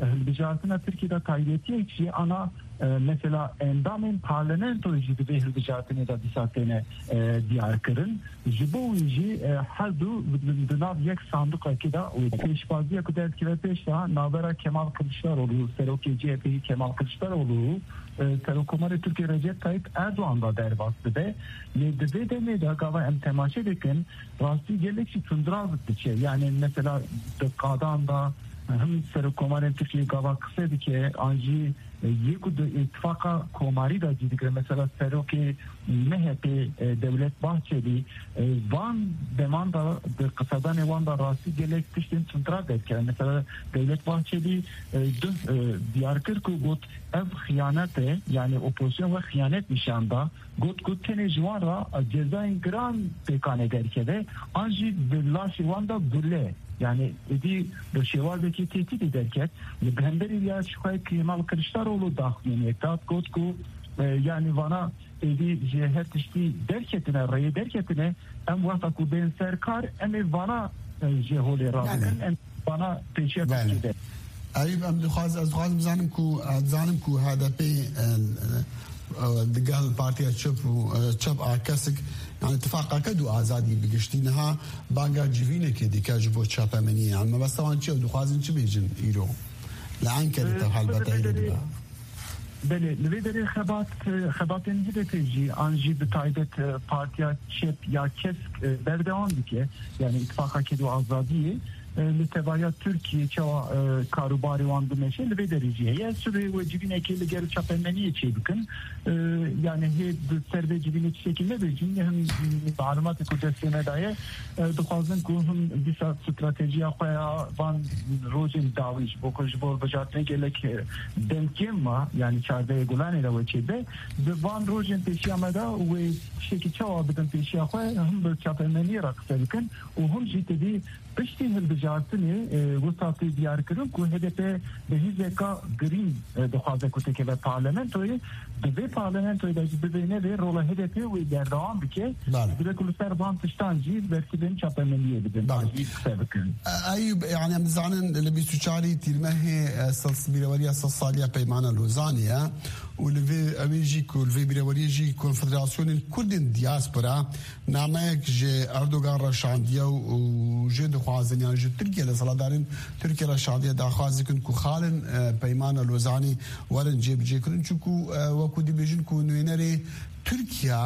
هلبجارتنا تركيا تايدتي شيء أنا mesela endamın parlamento jidi ve hılbıcatını da disatene diyar kırın. Jiboğuji her du dınav yek sandık akıda peşbazıya kadar ki ve peş daha Navera Kemal Kılıçdaroğlu, Seroke C H P'yi Kemal Kılıçdaroğlu, Serokomari Türkiye Recep Tayyip Erdoğan'da derbastı ve nedide de ne de gava em temaşe dekin rastı gelekçi tundrazıktı şey. Yani mesela dıkkadan da hem Serokomari Türkiye gava kısa dike anji یک اتفاق کوماری دا دیگر مثلا سروکی مهپ دولت bahçeli وان دمان دا قصدان وان دا راستی گلک تشتین سنترا دید که مثلا دولت bahçeli diyar kır ku got ev hıyanete yani opozisyon ve hıyanet nişanda got got tene jwara cezain gran pekane derkede anji billahi wanda gulle yani edi dışarıdaki tehdit ederken benderi ya şüphe Kemal Kılıçdaroğlu dahil ektat kotku yani bana edi cihet işte derketine rey derketine em vata ku ben serkar em bana jehole razın em bana teşekkür ederim. Ayıp em duhaz az duhaz zanim ku zanim ku H D P دقال بارتيا تشوف تشوف عكسك يعني اتفاق كدو آزادي بقشتينها باقا جيفينه كدي كاجبو تشابا مني يعني ما بس طبعا تشوف دخوازن تشو بيجن ايرو لعن كدي حال بتايدو دبا بله لبدري خبات خباتين هده تيجي انجي بتايدت بارتيا تشيب يا كسك بردوان ديكي يعني اتفاق كدو آزادي لتبايا Türkiye çava karubari vandı meşe ve dereceye ya süre ve cibine keli geri çapemeniye çebikin yani he serve cibine şekilde de cinne hem malumat kudretine dair duhazın kuhun bir strateji yapaya van rojin daviş bokuş bol bacatne gelek demkema yani çarda gulan ile ve çebe ve van rojin peşiyamada ve şeki çava bidin peşiyapaya hem bir çapemeniye raksebikin o hem ciddi پشتی هلبجارتنی وسطی دیار کردن که هدف به هیچکا گرین دخوازه کتی که به پارلمانتوی به پارلمانتوی داشت ببینه و رول هدف و دردام بکه به کل سر بام تشتانجی برتی بین چاپمنیه بدن باجی سبکن. أيوب يعني هم زعنن اللي بيسوچاري تلمه سلس بيروريا سلساليا بيمانا لوزانيا والفي أميجي كل في بيروريا جي كونفدراسيون الكردين دياسبورا نعمك جي أردوغان رشانديا وجي دخوازن يعني جي تركيا لسلادارين تركيا رشانديا دخوازي كن كو خالن بيمانا لوزاني ورن جيب جي كرن چوكو وكو دي بيجن كو نوينري تركيا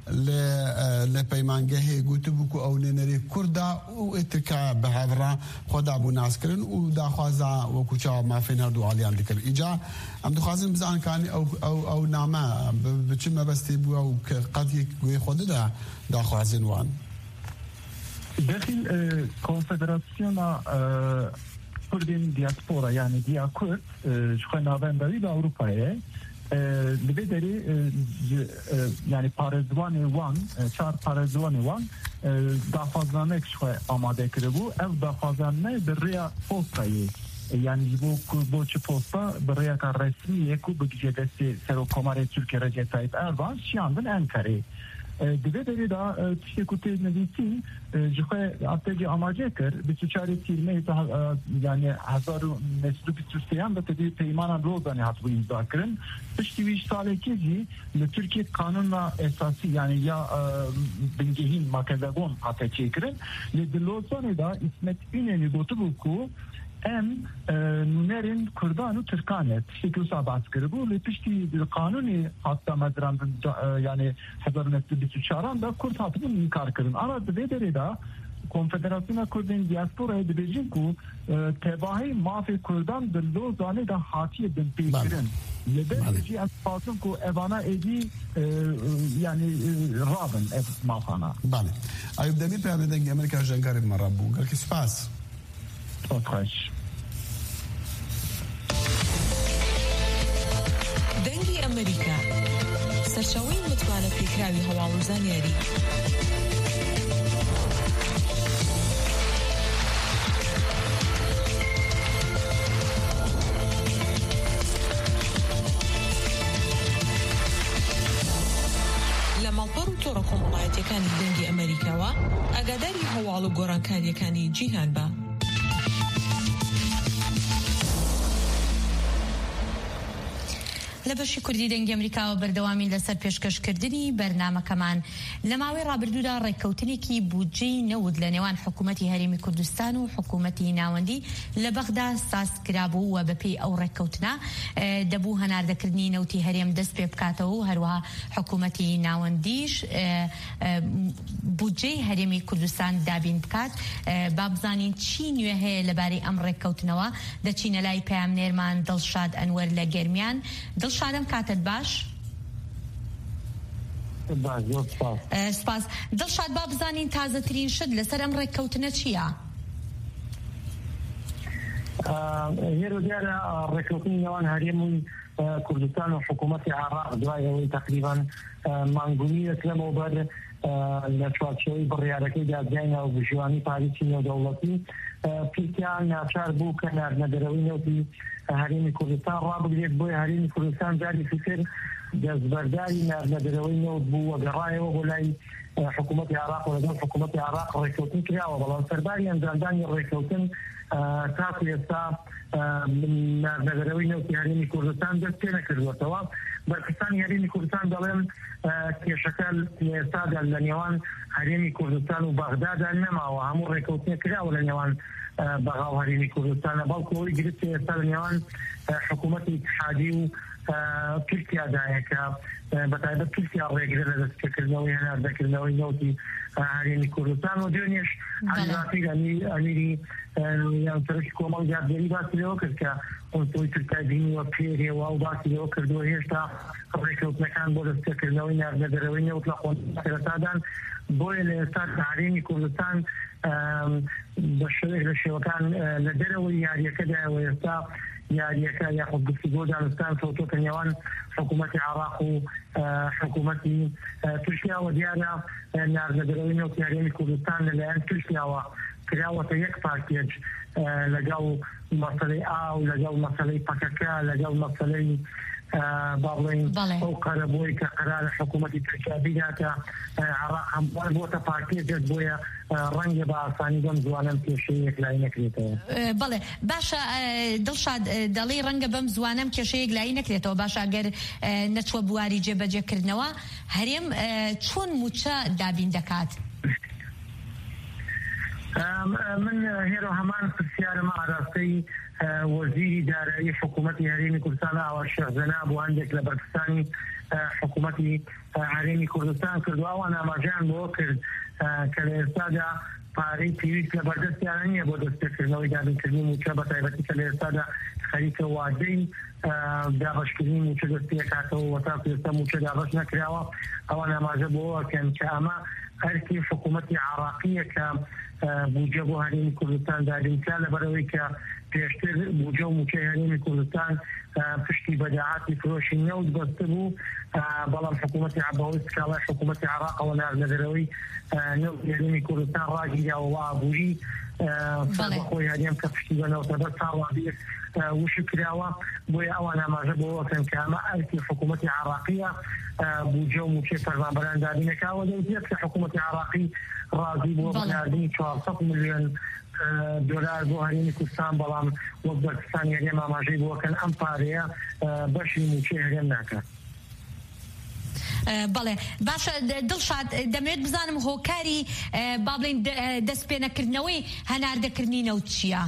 لپیمانگه گوتو بکو او نری کردا او اتکا بهاورا خدا ابو ناسکرن او داخوازا وکوچا ما فينا دو عليان ديكر اجا ام دخوازن بزان كان او او او نامه بچم بستي بو او قد يكوي خود دا داخوازن وان داخل konfederasyona Kurdin diaspora yani Diyakurt şu navendari da Avrupa'ya لبدري يعني پارزوانی وان چهار پارزوانی وان دافازانه شوی آماده کرده بود اف دافازانه بریا پوستایی yani bu bu posta buraya kadar resmi ku bugjedesi Serokomari Türkiye Recep Tayyip Erdoğan şu anda Ankara'ya دیگه دا تشتی کوته نویسی جوخه اتجی آماده کرد به چاری تیرمه یعنی هزار و نصد و بیست و سیان به تدی پیمان روزانه هاتو imza کردن تشتی ویش ساله کیزی لترکیه قانون اساسی yani ya بنگهین ماکدگون هاته چی کردن لدلوزانه دا اسمت اینه گوتو بکو em numerin Kurdanu Türkane tişkil sabas kırı bu lepişti kanuni hatta medran yani hazır nesli bir çaran da Kürt hatını inkar kırın aradı ve derida Konfederasyona Kurdin diaspora edibecin ku tebahi mafi Kurdan dillo zane da hatiye bin peşirin lebeci asfaltın ku evana edi yani rabın ev mafana. Bale. Ayub Demir peyameden Amerika jangarib marabu. Garki spas. دەنگی ئەمریکا سەرچاوەی متمانە پێکراوی هەواڵ و زانیاری لە ماڵپەڕ و تۆڕە کۆمەڵایەتیەکانی دەنگی ئەمریکاوە ئاگاداری هەواڵ و گۆڕانکاریەکانی جیهان بە لە بەشی کوردی دەنگی ئەمریکاوە بەردەوامی لەسەر پێشکەشکردنی بەرنامەکەمان لە ماوەی ڕابردوودا ڕێککەوتنێکی بودجەی نەود لە نێوان حکوومەتی هەرێمی کوردستان و حکوومەتی ناوەندی لە بەغدا سازکرابوو و بەپێی ئەو ڕێککەوتنە دەبوو هەناردەکردنی نەوتی هەرێم دەست پێ بکاتەوە و هەروەها حکوومەتی ناوەندیش بودجەی هەرێمی کوردستان دابین بکات. با بزانین چی نوێ هەیە لەبارەی ئەم ڕێککەوتنەوە دەچینە لای پەیامنێرمان دڵشاد ئەنوەر لە گەرمیان. دڵشادم کاتت باش؟ سپاس. دڵشاد با بزانین تازەترین شت لەسەر ئەم ڕێککەوتنە چییە؟ هێرە دیارە ڕێککەوتنی نێوان هەرێمی کوردستان و حکوومەتی عێراق دوای ئەوەی تقریباً مانگونیەک لەمەوە بەر لە چوارچێوەی بڕیارەکەی دادگای ناوبژوانی پاریسی نێودەوڵەتی پیرکیان ناچار بوو کە ناردنەدەرەوەی نەوتی هەرێمی کوردستان ڕابگرێت بۆی هەرێمی کوردستان جاری فکر دەستبەرداری ناردنەدەرەوەی نەوت بوو وەگەڕایەوە بۆ لای حکوومەتی عێراق و لەگەڵ حکوومەتی عێراق ڕێککەوتن کراوە، بەڵام سەرداری ئەنجامدانی ڕێککەوتن تاکو ئێستا ناردنەدەرەوەی نەوتی هەرێمی کوردستان دەست پێ نەکردوێتەوە. بەرپرسانی هەرێمی کوردستان دەڵێن کێشەکە ئێستادا لە نێوان هەرێمی کوردستان و بەغدادا نەماوە، هەموو ڕێککەوتنێک کراوە لە نێوان بەغا و هەرێمی کوردستانە، بەڵکو ئەوەی گرفت ئێستا لە نێوان حکوومەتی اتحادی و تورکیادایە کە بەتایبەت تورکیا ڕێگرە لە دەستپێکردنەوەی هەناردەکردنەوەی نەوتی هەرێمی کوردستان و دوێنێش عەلی ئەمیری یان سەرۆکی کۆمەڵ یادگەری باسی لەوە کرد کە کۆنسڵی تورکیا بینیوە پێرێەوە و باسی لەوە کردووە هێشتا ڕێککەوتنەکان بۆ دەستپێکردنەوەی ناردنەدەرەوەی نەوت لە خۆنسەرەتادان بۆیە لە ئێستا هەرێمی کوردستان بە شێوەیەک لە شێوەکان لە دەرەوەی یاریەکەدایەوە ئێستا یاریەکە یاخود گفتوگۆ دانستان کەوتۆتە نێوان حکوومەتی عێراق و حکوومەتی تورکیاوە. دیارە ناردنەدەرەوەی نەوتی هەرێمی کوردستان لەلایەن تورکیاوە کراوەتە یەک پاکێج لەگەڵ مەسەلەی ئاو، لەگەڵ مەسەلەی پەکەکە، لەگەڵ مەسەلەی باڵێن ئەو قەرەبۆی کە قەرارە حکوومەتی تورکیا بیداتە عێراق هەمووان بۆتە پاکێجێک، بۆیە ڕەنگە بە ئاسانی بەم زوانەم کێشەیەک لای نەکرێتەوە. بەڵێ باشە دڵشاد دەڵێ ڕەنگە بەم زوانەم کێشەیەک لای نەکرێتەوە، باشە ئەگەر نەچوە بواری جێبەجێکردنەوە هەرێم چۆن موچە دابین دەکات؟ من هێرە هەمان پرسیارم ئاراستەی وەزیری دارایی حکوومەتی هەرێمی کوردستان ئاوا شێخزەنا بۆ هەندێک لە بەرپرسانی حکوومەتی هەرێمی کوردستان کردو، ئەوان ئاماژەیان بۆ کرد کە لە ئێستادا پارەی پێویست لە بەردەستیان نییە بۆ دەستپێکردنەوەی دابینکردنی موچە، بەتایبەتی کە لە ئێستادا خەریکە وادەی دابەشکردنی موچە دەست پێ کاتەوە و تاکو ئێستا موچە دابەش نەکراوە. ئەوان ئاماژە بۆەوە کەن کە ئەمە هەرکی حکوومەتی عێراقیە کە بودجە بۆ هەرێمی کوردستان دابینکا لەبەرەوەی کە پێشتر بودجە و موچەی هەرێمی کوردستان پشتی بەداعاتی فرۆشی نەوت بەستە بوو، بەڵام حکوومەتی عەباوی سکاڵای حکوومەتی عێراقەوە ناردنەدەرەوەی نەوتی هەرێمی کوردستان ڕاگیراوە و ئابووری بەخۆی هەرێم کە پشتی بەنەوتە بەس ساڵادێک وشی کراوە. بۆیە ئەوان ئاماژە بۆەوەکەن کە ئەمە ئەرکی حکوومەتی عێراقیە بودجە و موچەی فەرمانبەران دابینەکەوە دەوتێت کە حکوومەتی عێراقی ڕازی بۆ بەناردنی چوارسەد ملیۆن دۆلار بۆ هەرێمی کوردستان، بەڵام وەک بەرپرسانی هەرێم ئاماژەی بۆکەن ئەم پارەیە بەشی موچەی هەرێم ناکات. بەڵێ باشە دڵشاد دەمەوێت بزانم هۆکاری با بڵێن دەستپێنەکردنەوەی هەناردەکردنی نەوت چییە؟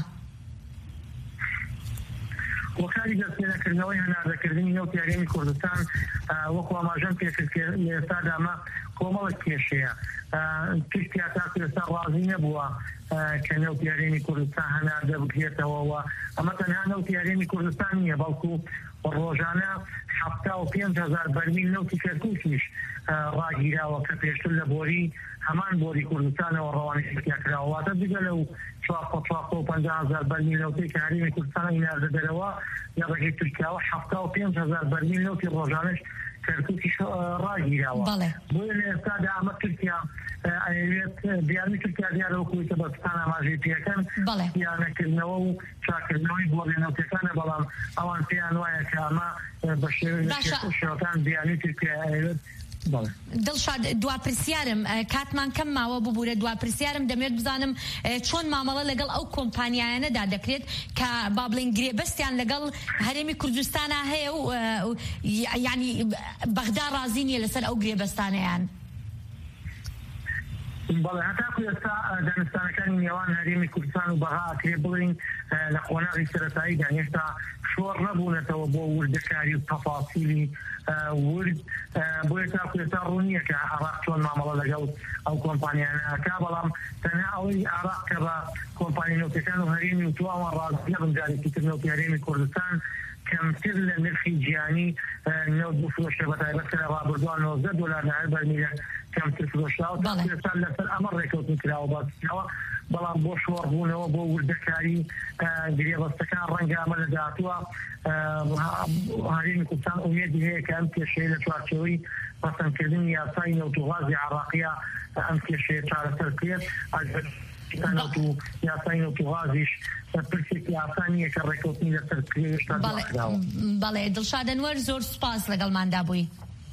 وەکاری دەستپێنەکردنەوەی هەناردەکردنی نەوتی هەرێمی کوردستان وەکو ئاماژەم پێکرد لە ئێستادا ئەمە کۆمەڵێک کێشەیە. تورکیا تاکو ئێستا ڕازی نەبووە کە نەوتی هەرێمی کوردستان هەناردە بکرێتەوە. ئەمە تەنها نەوتی هەرێمی کوردستان نییە، بەڵکو ڕۆژانە حەفتا و پێنج هەزار بەرمیل نەوتی کەرکووکیش ڕاگیراوە کە پێشتر لە بۆری هەمان بۆری کوردستانەوە ڕەوانەیەکیا کراوەواتە دیگە لەو چوارسەد و پەنجا هەزار بەرمیل نەوتەی کە هەرێمی کوردستان هێناردە دەرەوە لە ڕێگەی تورکیاوە حەفتا و پێنج هەزار بەرمیل نەوتی ڕۆژانەش کەرکووکیش ڕاگیراوە. بۆیە لە ئێستادا ئەمە تورکیا ئەوێت بیانی تورکیا دیارە وەکوی کە بەرپرسان ئاماژەی پێکەن بیانەکردنەوە و چاکردنەوەی بۆ لێنەوتەکانە، بەڵام ئەوان پێیان وایە کە ئەمە بە شێوەیەک شێوەکان بیانی تورکیا ئەوێت دڵشاد دواپرسیارم کاتمان کەم ماوە ببوورە دواپرسیارم دەمێت بزانم چۆن مامەڵە لەگەڵ ئەو کۆمپانیایانەدا دەکرێت کە با بڵێن گرێبەستیان لەگەڵ هەرێمی کوردستانە هەیە و یعنی بەغدا ڕازی نیە لەسەر ئەو گرێبەستانەیان. بەڵێ هەتاکو ئێستا دانستانەکانی نێوان هەرێمی کوردستان و بەها ئەکرێ بڵین لە قۆناغی سەرەتاییدا هێشتا شۆڕ نەبوونەتەوە بۆ وردەکاری و تەفاسیلی ورد بۆیە تاکو ئێستا ڕوونیە کە عێراق چۆن مامەڵە لەگەڵ ئەو کۆمپانیانەکە بەڵام تەنها ئەوەی عێراق کە بە کۆمپانیای نەوتەکان و هەرێمی و توانوان ڕازی نەبن جارێکی تر نەوتی هەرێمی کوردستان کەمتر لە نرخی گیانی نەوت بفرۆشە بەتایبەت کە لە ڕابردووە نۆزدە دۆلار لە هەر بەرمیلە کەمتر فرۆشراوە تا ئێستا لەسەر ئەمە ڕێکەوتن کراوە باسکراوە بەڵام بۆ شۆڕبوونەوە بۆ وردەکاری گرێبەستەکان ڕەنگە ئەمە لە داهاتووە هەرێمی کوردستان ئومێدی هەیە کە ئەم کێشەیە لە چوارچێوەی پەسەندکردنی یاسای نەوت و غازی عێراقیە ئەم کێشەیە چارەسەر کرێت نەوت و یاسای نەوت و غازیش پرسێکی ئاسانیە کە ڕێکەوتنی لەسەر کرێشتا داکراوە. بەڵێ دڵشاد ئەنوەر زۆر سوپاس لەگەڵماندا بووی.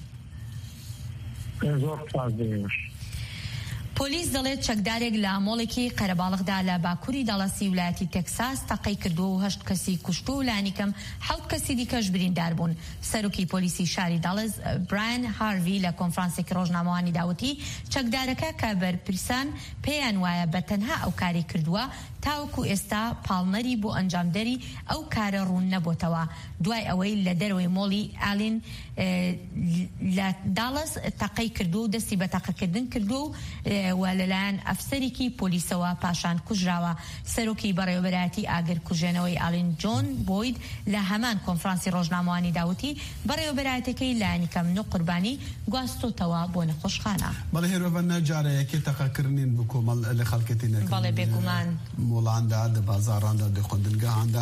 زۆر سپاس دەوێت. پۆلیس دەڵێت چەکدارێک لە مۆڵێکی قەرەباڵغدا لە باکووری داڵاسی ویلایەتی تێکساس تەقەی کردووە و هەشت کەسی کوشتو و لانیکەم حەوت کەسی دیکەش بریندار بوون. سەرۆکی پۆلیسی شاری داڵز برایان هاروی لە کۆنفرانسێکی ڕۆژنامەوانی داوتی چەکدارەکە کە بەرپرسان پێیان وایە بە تەنها ئەو کاری کردووە تاوەکو ئێستا پاڵنەری بۆ ئەنجامدەری ئەو کارە ڕوون نەبووتەوە دوای ئەوەی لە دەرەوەی مۆڵی ئالین لە داڵس تەقەی کردو و دەستی بە تەقەکردن کردو و لەلایەن ئەفسەرێکی پۆلیسەوە پاشان کوژراوە. سەرۆکی بەڕێوەبەرایەتی ئاگرکوژێنەوەی ئالین جۆن بۆید لە هەمان کۆنفرانسی ڕۆژنامەوانی داوتی بەڕێوەبەرایەتەکەی لایەنیکەم نۆ قوربانی گواستۆتەوە بۆ نەخۆشخانە. بەڵێ هێرۆڤەنە جارەیەکی تەقەکردنین بۆ کۆمەڵ لە خەڵکەتی نەکرد. بەڵێ بێگومان مۆڵاندا دە بازاراندا دە خوێندنگەهاندا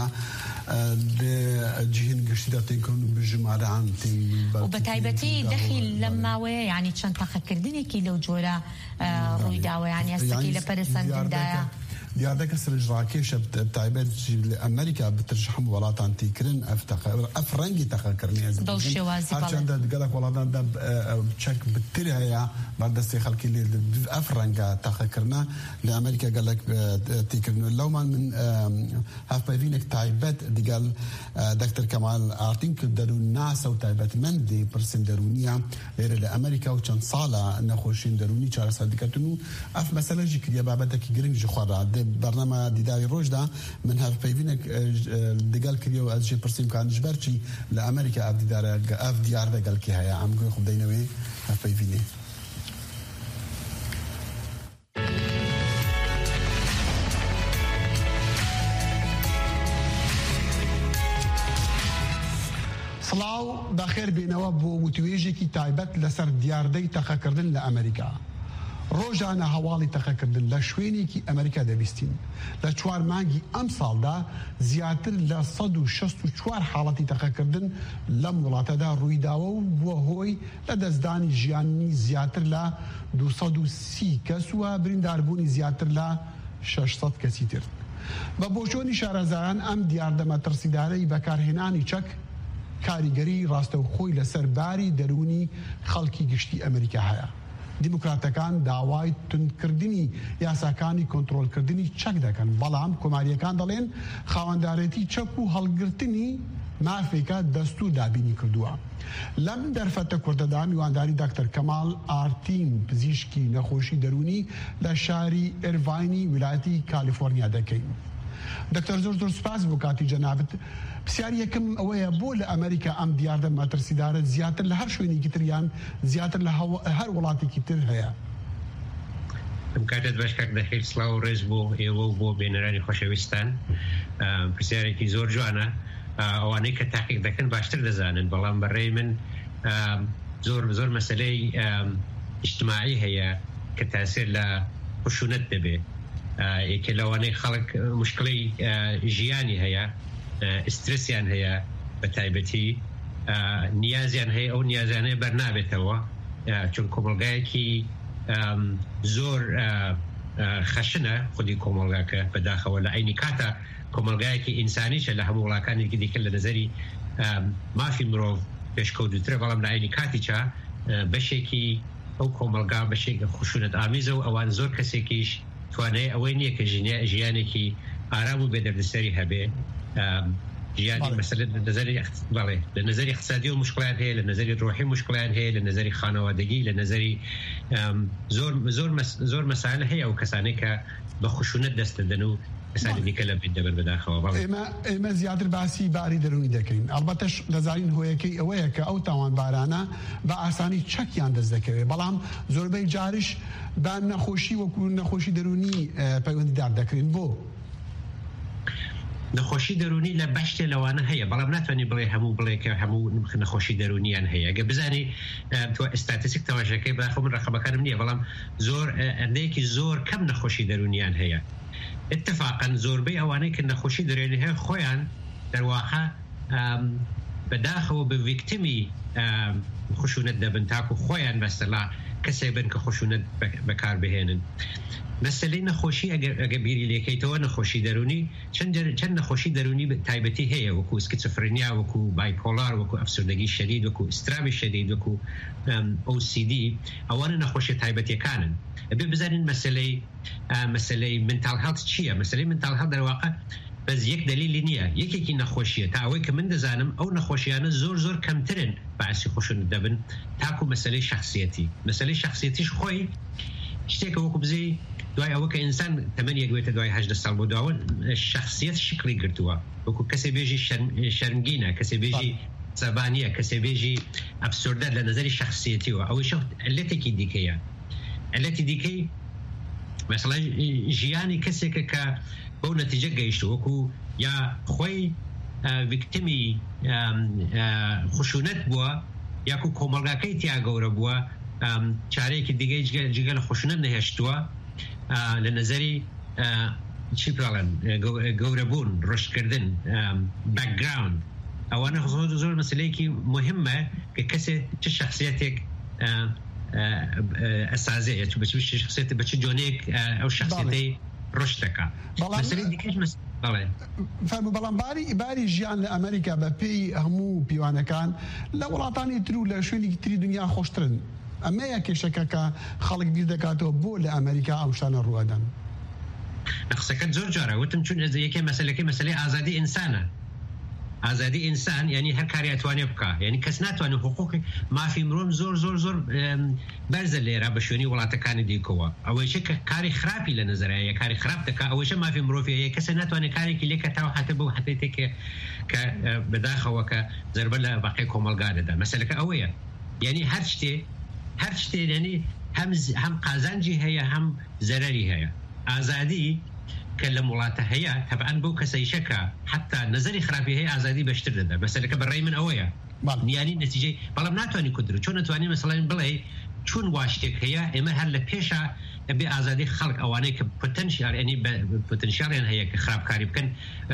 جیهن گشتیدا تێکردن و بژمارەان و بە تایبەتی دەخی لەم ماوەیە یعنی چەند تەقەکردنێکی لەو جۆرە ڕوویداوە یعنی ئەستێکی لە پەرسەندندایە دیاردەکە سرنجڕاکێشە تایبەت لە ئەمریکا بترش هەموو وڵاتان تیکردن ئەف ڕەنگی تەقەکردنی هەرچەندە گەلک وڵاتاندا چەک بتر هەیە بەردەستی خەڵکی لێ ئەف ڕەنگە تەقەکردنە لە ئەمریکا گەلک تیکردن لەومان من هەفپەیڤینێک تایبەت دیگەل دەکتەر کەمال ئارتین کرد دەرون ناسە و تایبەتمەندی پرسن دەرونیە لێرە لە ئەمریکا و چەند ساڵە نەخۆشین دەرونی چارەسەر دەکەن و ئەف مەسەلەژی کردە بابەتێکی گرنگی خۆڕا برنامە دیداری ڕۆژدا من هەر پەیوینێک دەگەل کردەوە ئەس ژێ پرسیم کانژبەرچی لە ئەمریکا ئەف دیدارە ئەف دیار دەگەلکی هەیە ئەم گوێ خوب دەینەوەی هەر پەیوینێ. سڵاو بەخێر بێنەوە بۆ وتوێژێکی تایبەت لەسەر دیاردەی تەقەکردن لە ئەمریکا. ڕۆژانە هەواڵی تەقەکردن لە شوێنێکی ئەمریکا دەبیستین. لە چوار مانگی ئەم ساڵدا زیاتر لە سەد و شەست و چوار حاڵەتی تەقەکردن لەم وڵاتەدا ڕوویداوە و بووە هۆی لە دەستدانی ژیانی زیاتر لە دووسەد و سی کەس وە برینداربوونی زیاتر لە شەشسەد کەسی تر. بە بۆچۆنی شارەزایان ئەم دیاردەمە ترسیدارەی بەکارهێنانی چەک کاریگەری ڕاستەوخۆی لەسەر باری دەرونی خەڵکی گشتی ئەمریکا هەیە. دیموکراتەکان داوای تونکردنی یاساکانی کۆنتڕۆلکردنی چەک دەکەن بەڵام کۆماریەکان دەڵێن خاوەندارەتی چەک و هەڵگرتنی مافێکە دەستور دابینی کردووە. لەم دەرفەتە کوردەدا میوانداری داکتەر کەمال ئارتین پزیشکی نەخۆشی دەرونی لە شاری ئێرڤاینی ویلایەتی کالیفۆرنیا دەکەین. دکتۆر زۆر زۆر سپاس بۆ کاتی جەنابەت. پرسیاری یەکەم ئەوەیە بۆ لە ئەمریکا ئەم دیاردە مەترسیدارە زیاتر لە هەر شوێنێکی تریان زیاتر لە هەر وڵاتێکی تر هەیە. ئەم کاتت بەشکەک دەخیر سڵاو و ڕێز بۆ ئێوە و بۆ بێنەرانی خۆشەویستان. پرسیارێکی زۆر جوانە ئەوانەی کە تاقیق دەکەن باشتر دەزانن بەڵام بەڕێی من زۆر زۆر مەسەلەی ئیجتیماعی هەیە کە تاسیر لە خشونەت دەبێت. یەکێ لەوانەی خەڵک مشکڵی ژیانی هەیە ئسترسیان هەیە بە تایبەتی نیازیان هەیە ئەو نیازانەیە بەرنابێتەوە چون کۆمەلگایەکی زۆر خەشنە خودی کۆمەلگاکە بەداخەوە لە عینی کاتە کۆمەلگایەکی ئینسانیشە لە هەموو وڵاتانێکی دیکە لە نەزەری مافی مرۆڤ پێشکەوتوترە بەڵام لە عینی کاتیچە بەشێکی ئەو کۆمەلگا بەشێک خشونەت ئامیزە و ئەوان زۆر کەسێکیش توانای ئەوەی نییە کە ژیانێکی ئارام و بێدەردەسەری هەبێ ژیانی مەسەلە بەڵێ لە نظری اقتصادی و مشکلات هەیە لە نظری ڕۆحی مشکلات هەیە لە نظری خانەوادەگی لە نظری زۆر زۆر زۆر مەسائل هەیە و کەسانێک کە بە خشونەت دەستەدەن و کەسانی دیکە لە بێت دەبەر بەداخەوە ئێمە ئێمە زیاتر باسی باری دەرونی دەکەین ئەلبەتەش دەزانین هۆیەکەی ئەوەیە کە ئەو تاوان بارانە بە ئاسانی چەکیان دەست دەکەوێت بەڵام زۆربەی جاریش بە نەخۆشی وەکو نەخۆشی دەرونی پەیوەندیدار دەکرێن بۆ نەخۆشی دەرونی لە بەشتێ لەوانە هەیە بەڵام ناتوانانی بڵێ هەموو بڵێکە هەموو نەخۆشی دەرونیان هەیە گە بزانانی تۆ ئستاتیسیک تەواژەکەی بەخۆ من ڕقەبەکانم نییە بەڵام زۆر ئەندەیەکی زۆر کەم نەخۆشی دەرونیان هەیە اتفاقا زۆربەی ئەوانەی کە نەخۆشی دەرونی هەیە خۆیان دەرواقع بەداخەوە بە ڤیکتیمی خشونەت دەبن تاکو خۆیان بەستەلا کەسێ بن کە خشونەت بەکاربهێنن مەسەلەی نەخۆشی ئەگە بیری لێکەیتەوە نەخۆشی دەرونی چەند نەخۆشی دەرونی تایبەتی هەیە وەکو سکیزۆفرینیا وەکو بایپۆلار وەکو ئەفسردگی شەدید وەکو ئسترامی شەدید وەکو ئۆ سی دی ئەوانە نەخۆشی تایبەتیەکانن ئەبێ بزانین مەسەلەی مەسەلەی منتال هێڵت چییە مەسەلەی منتال هێڵت دەرواقع بەس یەک دلیلی نییە یەکێکی نەخۆشیە تا ئەوەی کە من دەزانم ئەو نەخۆشیانە زۆر زۆر کەمترن باعسی خشونەت دەبن تاکو مەسەلەی شخصیەتی مەسەلەی شخصیەتیش خۆی شتێکە وەکو بزەی دوای ئەوە کە ئینسان تەمەن یەکوێتە دوای هەژدە ساڵ بۆ داوە شخصیەت شکلی گرتووە وەکو کەسێ بێژی شەرمگینە کەسێ بێژی سەبانیە کەسێ بێژی ئەفسوردە لە نظری شخصیەتیەوە ئەوەی شەوت ئەلەتێکی دیکەیە ئەلەتی دیکەی مەسەڵەن ژیانی کەسێکە کە بەو نەتیجە گەیشت وەکو یا خۆی ڤیکتیمی خشونەت بووە یاکو کۆمەڵگاکەی تیا گەورە بووە چارەیەکی دیگەی جگە لە خشونەت نەهێشتووە لە نظری چی پڵێن گەورەبوون ڕۆشتکردن بەکگراوند ئەوانە زۆر زۆر مەسلەیەکی مهمە کە کەسێ چ شخصیەتێک ئەسازەیە شخصیەت بە چ جۆنێک ئەو شخصیەتەی ڕۆشتەکە فەرموو بەڵام باری باری ژیان لە ئەمریکا بە پێی هەموو پیوانەکان لە وڵاتانی تر و لە شوێنی تری دنیا خۆشترن ئەمەیە کێشەکە کە خەڵک بیر دەکاتەوە بۆ لە ئەمریکا ئەو شتانە ڕوادەن قسەکەت زۆر جارە وتم چون یەکێ مەسەلەکەی مەسەلەی ئازادی ئینسانە ئازادی ئینسان یعنی هەر کاری ئەتوانێ بکە یعنی کەس ناتوانێت حقوقی مافی مرۆڤ زۆر زۆر زۆر بەرزە لێرە بە شوێنی وڵاتەکانی دیکەوە ئەوەیشە کە کاری خراپی لە نەزەرایە کاری خراپ دەکە ئەوەشە مافی مرۆڤەیە کەسە ناتوانێت کارێکی لێکە تاو هاتە بەو حتێتێکە کە بەداخەوە کە زەربە لە باقی کۆمەلگا دەدا مەسەلەکە ئەوەیە یعنی هەر شتێ هەر شتێ یعنی هەم قازانجی هەیە هەم زەرەری هەیە ئازادی کە لە وڵاتە هەیە تەبعاً بەو کەسەیشەکە حتا نظری خراپی هەیە ئازادی بەشتر دەدا مەسەلەکە بەڕێی من ئەوەیە نیانی نەتیجەی بەڵام ناتوانانی کودر چۆن نتوانانی مەسەڵەن بڵێ چون وا شتێک هەیە ئێمە هەر لە پێشە ئەبێ ئازادی خەڵک ئەوانەی کە پۆتەنشیال ینی پۆتەنشیالیان هەیە کە خراپکاری بکەن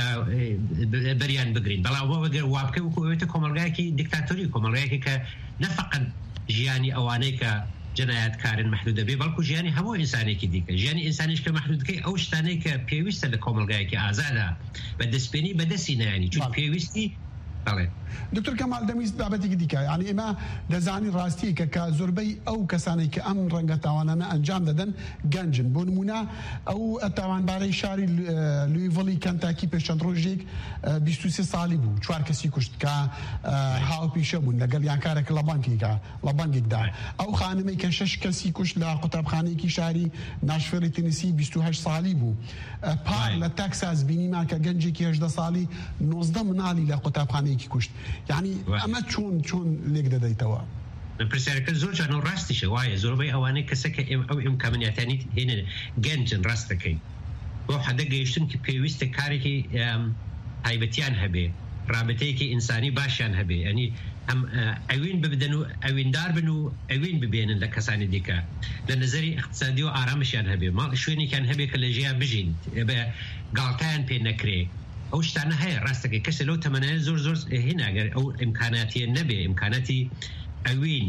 بەریان بگرین بەڵام وەگەر وا بکەی وەکو ئەوێتە کۆمەلگایەکی دیکتاتۆری کۆمەلگایەکی کە نەفەقەت ژیانی ئەوانەی کە جنایەتکارن محدودە بێ بەڵکو ژیانی هەموو ئینسانێکی دیکە ژیانی ئینسانیش کە محدودەکەی ئەو شتانەی کە پێویستە لە کۆمەلگایەکی ئازادە بە دەستپێنی بەدەستی نایانی چون پێویستی دکتۆر کەمال دەمویست بابەتێکی دیکە یعنی ئێمە دەزانی ڕاستی کە کە زۆربەی ئەو کەسانەی کە ئەم ڕەنگە تاوانانە ئەنجام دەدەن گەنجن بۆ نمونە ئەو تاوانبارەی شاری لویڤڵی کەنتاکی پێش چەند ڕۆژێک بیست و سێ ساڵی بوو چوار کەسی کوشت کە هاوپیشە بوون لەگەڵ یانکارێک لە بانکێکا لە بانکێکدا ئەو خانمەی کە شەش کەسی کوشت لە قوتابخانەیەکی شاری ناشفێری تەنیسی بیست و هەشت ساڵی بوو پار لە تەکساس بینیمان کە گەنجێکی هەژدە ساڵی نۆزدە مناڵی لە قوتابخانەیەکی کوشت یعنی ئەمە چۆن چۆن لێک دەدەیتەوە پرسیارەکە زۆر جان ڕاستیشە وایە زۆربەی ئەوانەی کەسەکە ئەو ئیمکانیاتانی هێنن گەنجن ڕاست دەکەین بۆ حەدە گەیشتن کە پێویستە کارێکی تایبەتیان هەبێ ڕابطەیەکی ئینسانی باشیان هەبێ ینی ئەم ئەوین ببدەن و ئەویندار بن و ئەوین ببێنن لە کەسانی دیکە لە نظری اقتصادی و ئارامشیان هەبێ ماڵ شوێنێکیان هەبێ کە لە ژیان بژین بە گاڵتایان پێ نەکرێ ئەو شتانە هەیە ڕاستەکە کەسە لەو تەمەنایە زۆر زۆر هێناگەر ئەو ئیمکاناتیە نەبێ ئیمکاناتی ئەوین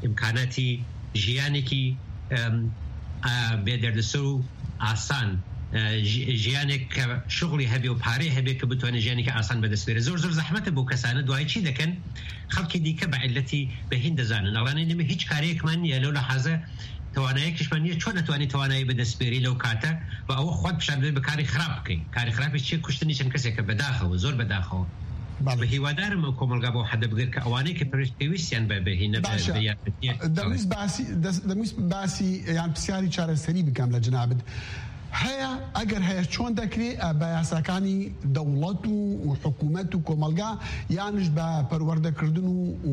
ئیمکاناتی ژیانێکی بێدەردەسەر و ئاسان ژیانێک شغلی هەبێ و پارەی هەبێ کە بتوانێت ژیانێکی ئاسان بەدەستێرە زۆر زۆر زەحمەتە بۆ کەسانە دوای چی دەکەن خەڵکی دیکە بە عیلەتی بەهین دەزانن ئەڵانەی نەمە هیچ کارەیەکمان نییە لەو لەحازە توانایەکیشمان نییە چۆن نەتوانێت توانایی بەدەستپێری لەو کاتە بە ئەوە خۆت پیشان بێ بە کاری خراپ بکەین کاری خراپی چی کوشتنی چەند کەسێکە بەداخەوە زۆر بەداخەوە بە هیوادارم ئەو کۆمەلگا بۆ حەدە بگرێت کە ئەوانەی کە پێویستیان بە بەهینە دەمویست باسی یان پرسیاری چارەسەری بکەم لە جنابت هەیە ئەگەر هەیە چۆن دەکرێت بە یاساکانی دەوڵەت و حکوومەت و کۆمەلگا یانش بە پەروەردەکردن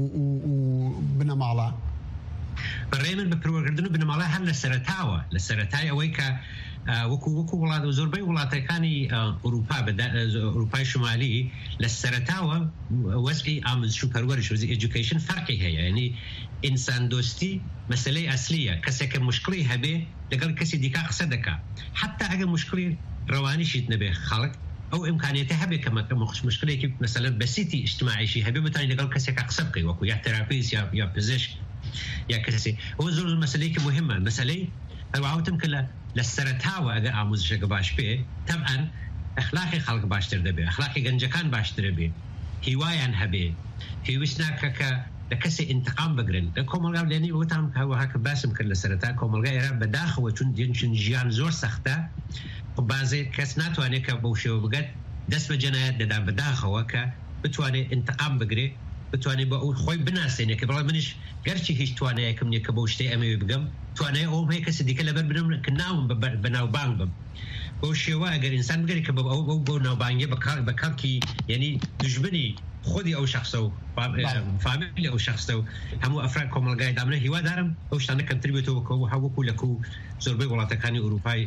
و بنەماڵە بەڕێ من بە پەروەردەکردن و بنەماڵە هەر لە سەرەتاوە لە سەرەتای ئەوەی کە وەکو وەکو وڵات و زۆربەی وڵاتەکانی ئەوروپا ئەوروپای شمالی لە سەرەتاوە وەزعی ئامۆزش و پەروەرش وەزعی ئێجوکیشن فەرقی هەیە یعنی ئینسان دۆستی مەسەلەی ئەسلیە کەسێکە مشکڵی هەبێ لەگەڵ کەسی دیکە قسە دەکا حتا ئەگەر مشکڵی ڕەوانیشیت نەبێ خەڵک ئەو ئیمکانیەتە هەبێ کە مشکلێکی مەسەلەن بەسیتی ئیجتیماعیشی هەبێ بتوانیت لەگەڵ کەسێکە قسە بکەی وەکو یا تەراپیست یا پزیشک یا کەسێ ئەوە زۆر مەسەلەیەکی مهمە مەسەلەی هەروەهاوتم کە لە سەرەتاوە ئەگەر ئامۆزشێکە باش پێ تەبعەن ئەخلاقی خەڵک باشتر دەبێ ئەخلاقی گەنجەکان باشترە بێ هیوایان هەبێ پێویست ناکە کە لە کەسێ ئینتقام بگرن لە کۆمەلگا لێنی وتام هەوەها کە باسم کرد لە سەرەتا کۆمەلگا ئێران بەداخەوە چون چون ژیان زۆر سەختە بازێ کەس ناتوانێت کە بەو شێوە بگەت دەست بە جەنایەت دەدا بەداخەوە کە بتوانێت ئینتقام بگرێ بتوانێت بە ئەو خۆی بناسێنێ کە بەڵام منیش گەرچی هیچ توانایەکم نییە کە بەو شتەی ئەمەوێ بگەم توانای ئەوم هەیە کەسی دیکە لەبەر بنم کە ناوم بەناوبانگ بم بەو شێوە ئەگەر ئینسان بگەری کە ئەو بۆ ناوبانگێ بە کاڵکی یعنی دژبنی خودی ئەو شخصە و فامیلی ئەو شخصە و هەموو ئەفراد کۆمەلگای دامنە هیوادارم ئەو شتانە کەمتر بێتەوە کە هەوەکو لەکو زۆربەی وڵاتەکانی ئوروپای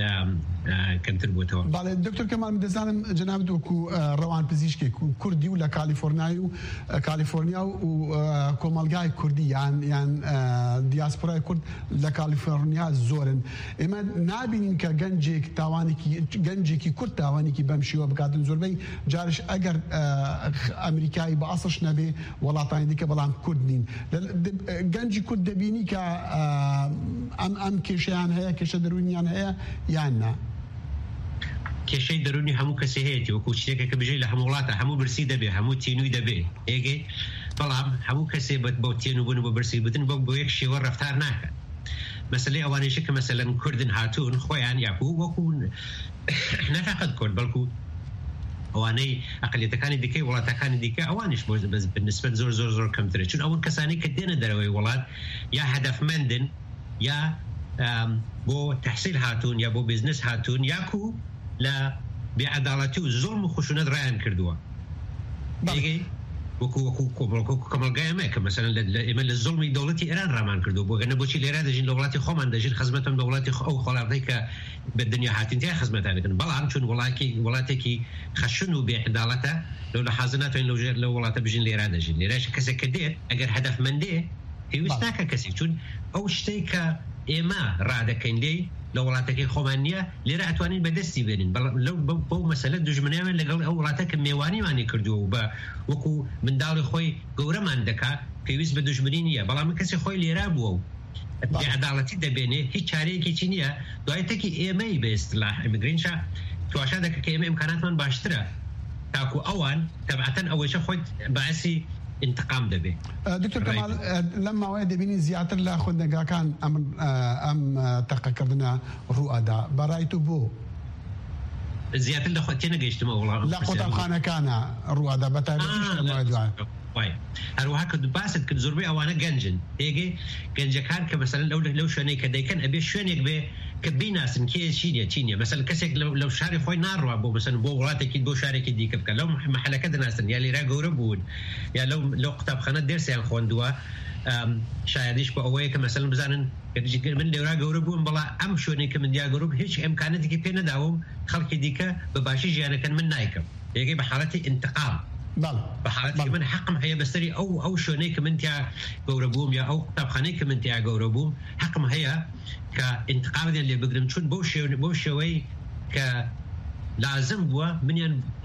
کەمتر بووتەوە. باڵێ دکتۆر کەمال دەزانم جەنابەت وەکو ڕەوان پزیشکی کوردی و لە کالیفۆرنیا و کالیفۆرنیا و کۆمەلگای کوردی یان یان دیاسپۆرای کورد لە کالیفۆرنیا زۆرن ئێمە نابینین کە گەنجێک تاوانێکی گەنجێکی کورد تاوانێکی بەم شێوە بکاتن زۆربەی جارش ئەگەر ئەمریکایی بە ئەسڵش نەبێ وڵاتانی دیکە بەڵام کورد نین گەنجی کورد دەبینی کە ئەم ئەم کێشەیان هەیە کێشە دەرونیان هەیە یان نا کێشەی دەرونی هەموو کەسێ هەیەی وەکو شتێکە کە بژێ لە هەموو وڵاتە هەموو برسی دەبێ هەموو تینووی دەبێ ئێگەی بەڵام هەموو کەسێ بۆ تێنوبوون بۆ برسی بدن بۆ بۆ یەک شێوە ڕەفتار ناکات مەسەلەی ئەوانەیە کە مەسەلەن کوردن هاتوون خۆیان یاکوو وەکو نەفەقەت کورد بەڵکو ئەوانەی ئەقلیەتەکانی دیکەی وڵاتەکانی دیکە ئەوانیش بۆ بەنسبەت زۆر زۆر زۆر کەمترە چون ئەوان کەسانی کە دێنە دەرەوەی وڵات یا هەدەفمەندن یا بۆ تەحسیل هاتوون یا بۆ بیزنس هاتوون یاکو لە بێعەداڵەتی و زۆڵم و خشونەت ڕایان کردووە وەکو وەکو کۆمەلگایەمە کە مەسەلەن ئێمە لە زۆڵمی دەوڵەتی ئێران ڕامان کردو بۆ گەنە بۆچی لێرە دەژین لە وڵاتی خۆمان دەژین خزمەتم لە وڵاتی ئەو خۆڵاتەی کە بە دنیا هاتین تیا خزمەتان دەکەن بەڵام چون وڵاتی وڵاتێکی خەشن و بێعەداڵەتە لەو لە حەزە ناتوانین لەو لە وڵاتە بژین لێرە دەژین لێرەش کەسێک کە دێت ئەگەر هەدەفمەندێ پێویست ناکە کەسێک چون ئەو شتەی کە ئێمە ڕادەکەین لێی لە وڵاتەکەی خۆمان نییە لێرە ئەتوانین بەدەستی بێنین لەو بەو مەسەلە دژمنیان لەگەڵ ئەو وڵاتەکە میێوانیمانی کردووە و بە وەکو منداڵی خۆی گەورەمان دەکا پێویست بە دژمنی نییە بەڵام کەسی خۆی لێرا بووە و عەداڵەتی دەبێنێ هیچ چارەیەکی نییە دوایەتێکی ئێمەی بە ئیستلاح ئیمیگرینشە تواشا دەکە کە ئێمە ئیمکاناتمان باشترە تاکو ئەوان تەبعەتەن ئەوەیشە خۆی بەعسی انتقام دەبێ. دکتۆر کەمال لەم ماوەیە دەبینی زیاتر لە خوێندنگاکان ئەم تەقەکردنە ڕوئەدا بەڕای تو بۆ زیاتر لە خۆ تێنەگەیشتمە وڵات لە قوتابخانەکانە ڕوئەدا بەتایبەتی دوای هەروەها کە باست کرد زۆربەی ئەوانە گەنجن ئێگەی گەنجەکان کە مەسەلەن لەو لەو شوێنەی کە دەیکەن ئەبێ شوێنێک بێ کە بیناسن کێ چینیە چینیە مەسەلەن کەسێک لەو شاری خۆی ناڕوا بۆ مەسەلەن بۆ وڵاتێکی بۆ شارێکی دیکە بکە لەو مەحەلەکە دەناسن یا لێرە گەورە بوون یا لەو لەو قوتابخانە دەرسیان خوێندووە شایدیش بۆ ئەوەیە کە مەسەلەن بزانن من لێرە گەورە بووم بەڵام ئەم شوێنەی کە من دیا گەورە هیچ ئیمکاناتێکی پێ نەداوم خەڵکی دیکە بە باشی ژیانەکەن من نایکەم ئێگەی بە حاڵەتی انتقام بەحاڵەتی من حەقم هەیە بەسەری ئەو ئەو شوێنەی کە من تیا گەورە بووم یا ئەو قوتابخانەی کە من تیا گەورە بووم حەقم هەیە کە انتقامێن لێ بگرم چون بەو شێوەی کە لازم بووە منیان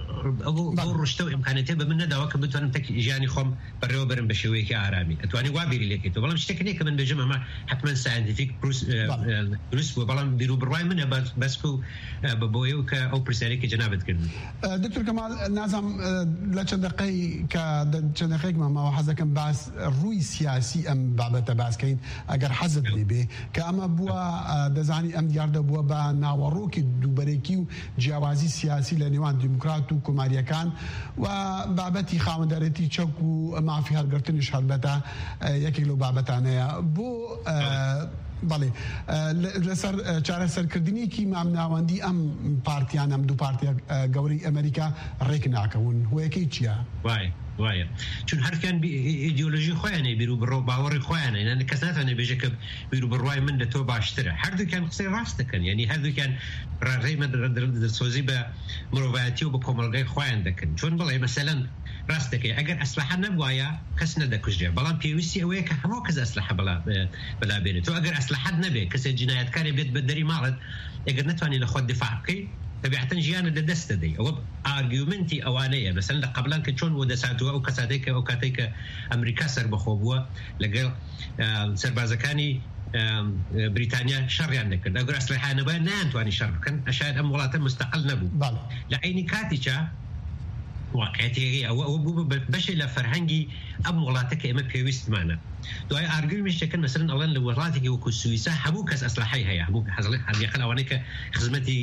ئەو ڕشتە و ئیمکانەتێ بە من نەداوە کە بتوانم تەک ژیانی خۆم بەڕێوە برم بە شێوەیەکی ئارامی ئەتوانی وا بیری لێکێتەوە بەڵام شتێک نییە کە من بێژم ئەمە حتمما ساینتیفیک دروست بووە بەڵام بیر و بڕوای منە بەسک و بە بۆیە و کە ئەو پرسیارێکی جەنابەت کردن. دکتۆر کەمال نازانم لە چەند دقەی کە چەند دقەیەک ماماوە حەز دەکەم باس ڕووی سیاسی ئەم بابەتە باسکەین ئەگەر حەزت لێبێ کە ئەمە بووە دەزانی ئەم دیاردە بووە بە ناوەڕۆکی دووبەرێکی و جیاوازی سیاسی لە نێوان دیموکرات و کۆماریەکان و بابەتی خاوەندەرێتی چەک و مافی هەڵگرتنیش هەڵبەتە یەکێک لەو بابەتانەیە بۆ بەڵێ لەسەر چارەسەرکردنیکی مامناوەندی ئەم پارتیان ئەم دوو پارتیە گەورەی ئەمریکا ڕێک ناکەون هۆیەکەی چییە؟ وایە وایە چون هەرکیان ئیدئۆلۆژی خۆیانێ بیر و بڕۆ باوەڕی خۆیانە کەس ناتوانێت بێژە کە بیر و بڕوای من لە تۆ باشترە هەردووکیان قسەی ڕاست دەکەن یعنی هەردووکیان ڕێی دەسۆزی بە مرۆڤایەتی و بە کۆمەڵگەی خۆیان دەکەن چۆن بڵێ مەسەلەن ڕاست دەکەی ئەگەر ئەسلحە نەبوایە کەس نەدەکوژێ بەڵام پێویستی ئەوەیە کە هەموو کەس ئەسلحە بەلا بێنێت تۆ ئەگەر ئەسلحەت نەبێ کەسێک جینایەتکارێ بێت بە دەری ماڵت ئەگەر نەتوانێت لە خۆت دفاع بکەی طبيعة جيانا لدست دي أو argumenti أوانية مثلا قبلان كتشون ودساتوا أو كساديك أو كاتيك أمريكا سر بخوبوا لقل سربازكاني بريطانيا شر عندك أقول أسلحة نبا نانتواني شر كان أشاهد أم ولاتا مستقل نبو لعيني كاتيشا واقعيتي أو بشي لفرهنجي أم ولاتك إما بيوست معنا دوای ئارگومیش دەکەن مثلا ئەڵێن لە وڵاتێکی وەکو سویسا هەموو کەس ئەسلحەی هەیە هەموو حەزڵی ئەوانەی کە خزمەتی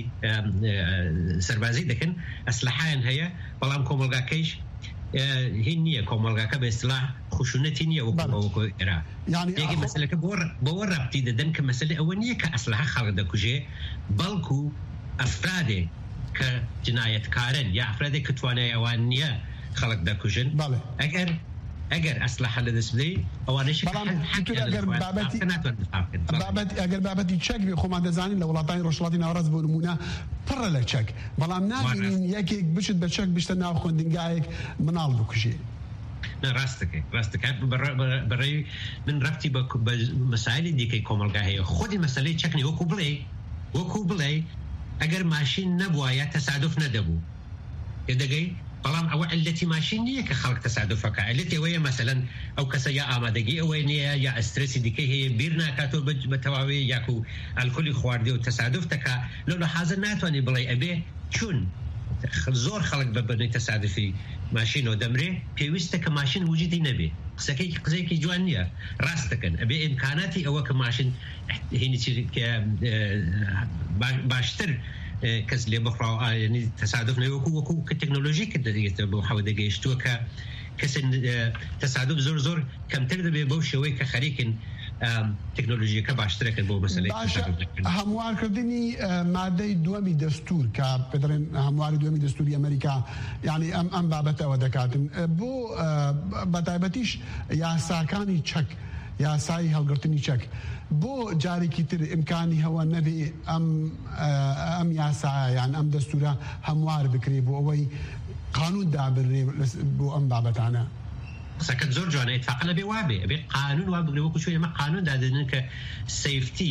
سەربازی دەکەن ئەسلحەیان هەیە بەڵام کۆمەلگاکەیش هین نییە کۆمەلگاکە بە ئیستیلاح خشونەتی نییە وەکو ئێرا یەکی مەسەلەکە بەوە ڕەبتی دەدەن کە مەسەلەی ئەوە نییە کە ئەسلحە خەڵک دەکوژێ بەڵکو ئەفرادێ کە جنایەتکارن یا ئەفرادێک کە توانای ئەوان نییە خەڵک دەکوژن ئەگەر ئەگەر ئەسلحە لەدەست بدەی ئەوانەی ئەگەر بابەتی چەک بێ خۆمان دەزانین لە وڵاتانی ڕۆژهەڵاتی ناوەڕاست بۆ نمونە پڕە لە چەک بەڵام نابینین یەکێک بچێت بە چەک بشتە ناو خوێندنگایەک مناڵ بکوژێ ڕاستەکەی ڕاستەکە بەڕێی من ڕەفتی بە مەسایلی دیکەی کۆمەلگا هەیە خودی مەسەلەی چەکنی وەکو بڵێ وەکو بڵێ ئەگەر ماشین نەبوایە تەسادف نەدەبوو دەگەی بەڵام ئەوە علەتی ماشین نییە کە خەڵک تەسادفەکە علەتی ئەوەیە مەسەلەن ئەو کەسە یا ئامادەگی ئەوەی نییە یا ئەسترسی دیکەی هەیە بیر ناکاتەوە بە تەواوی یاکو ئەلکۆلی خواردی و تەسادف دەکا لەو لە حازر ناتوانێت بڵێ ئەبێ چون زۆر خەڵک بە بنەی تەسادفی ماشینەوە دەمرێ پێویستە کە ماشین وجودی نەبێ قسەکەی قزەیەکی جوان نییە ڕاست دەکەن ئەبێ ئیمکاناتی ئەوە کە ماشین هینی باشتر کەس لێ بخڕاو ینی تەسادف نەوەکو وەکو کە تەکنۆلۆژی کە دەگەێتە بۆ حەوە دەگەیشتووە کە کەس تەسادف زۆر زۆر کەمتر دەبێت بەو شێوەی کە خەریکن تەکنۆلۆژیەکە باشترەکەن بۆ مەسەلەی هەموارکردنی مادەی دووەمی دەستور کە پێدەڵێن هەمواری دووەمی دەستوری ئەمریکا یعنی ئەم ئەم بابەتەوە دەکاتن بۆ بەتایبەتیش یاساکانی چەک یاسایی هەڵگرتنی چەک بۆ جارێکی تر ئیمکانی هەوە نەبێ ئەم ئەم یاسایان ئەم دەستورە هەموار بکرێ بۆ ئەوەی قانون دابڕێ بۆ ئەم بابەتانە قسەکەت زۆر جوانە ئیتفاقا نەبێ وابێ ئەبێ قانون وا بگرێ وەکو شوێ ئەمە قانون دادنن کە سەیفتی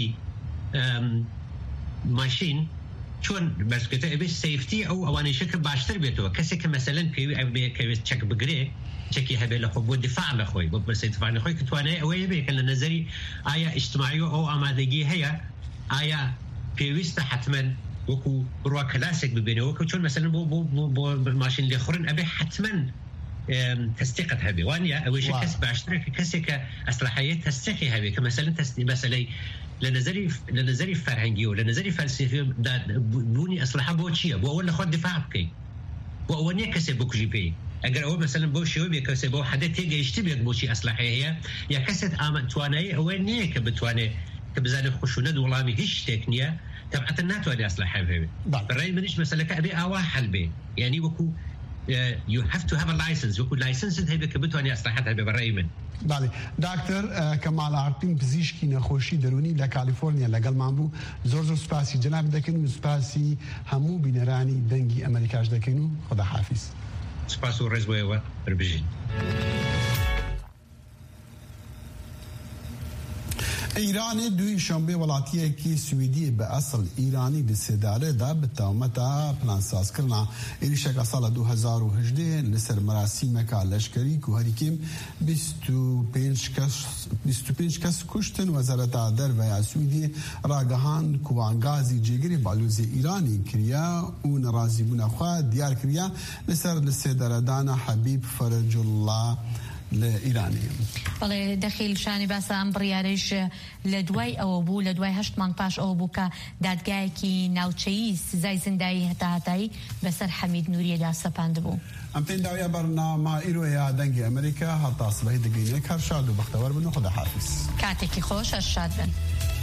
ماشین چۆن بەرزکەوتە ئەبێ سەیفتی ئەو ئەوانەیشە کە باشتر بێتەوە کەسێک کە مەسەلەن پێوی ئەبێ کەوێت چەک بگرێ چەکی هەبێت لە خۆ بۆ دفاع لە خۆی بۆ بەرسەی دفاعی خۆی کە توانای ئەوەیە بێ کە لە نەزەری ئایا ئیجتیماعی و ئەو ئامادەگی هەیە ئایا پێویستە حتمەن وەکو بڕوا کلاسێک ببێنەوە کە چۆن مەسەلەن بۆ بۆ ماشین لێخوڕن ئەبێ حتمەن تەستیقت هەبێ وانە ئەوەیش کەس باشترە کە کەسێک کە ئەسلحەیە تەستیقی هەبێ کە مەسەلەن تەستی مەسەلەی لە نظری لە نظری فەرهەنگی و لە نظری فەلسفی بوونی ئەسلحە بۆ چییە بۆ ئەوە لە خۆت دفاع بکەیت بۆ ئەوە نییە کەسێک بکوژی پێی ئەگەر ئەوە مەسەلەن بۆ شێوە بێ کەسێک بۆ حەدە تێگەیشتی بێت بۆچی ئەسلحەیە هەیە یا کەسێک توانایی ئەوە نییە کە بتوانێت کە بزانێت خشونەت وەڵامی هیچ شتێک نییە تەبعەتەن ناتوانێت ئەسلحە هەبێت بەڕای منیش مەسەلەکە ئەبێ ئاوا حەل بێ یعنی وەکو you have to have a license وەکو لایسنست هەبێت کە بتوانێت ئەسلحەت هەبێ بەڕای من بله دکتر کەمال ئارتین پزیشکی نەخۆشی دەرونی لە کالیفۆرنیا لەگەڵمان بوو زۆر زۆر سپاسی جەناب دەکەن و سپاسی هەموو بینەرانی دەنگی ئەمریکاش دەکەن و خدا حافیز سپاس و ڕێز بۆیەوە بەربژین ایران دوی شنبه وڵاتیەکی سویدی بە ئەسڵ ئیرانی دەسێدارەدا بتەومەتە پلانسازکردنا عێریشەکە ساڵە دو هەزار و هەژدە لەسەر مەراسیمەکە لەشکەری و هەریکێم بیست و پێنج کەس کوشتن. وەزارەتا دەرەوەیە سویدی ڕاگەهاند کوانگازی جێگری بالوزی ئیرانی کردیا و نەڕازیبوونەخوا دیار کردیا لەسەر لەسێدارەدانە حەبیب فەرەجوڵڵا لإيراني. بله دخیل شانی بس ام بریارش لدوای او بو لدوای هشت مانگ پاش او بو که دادگاه کی ناوچهی سزای زندایی هتا هتایی بسر حمید نوری دا سپند بو. ام پین داویا برنامه ایرویا دنگی امریکا حتی صبحی دقیقه کار شاد و بختور بنو خدا حافظ. کاتی کی خوش از شاد بن.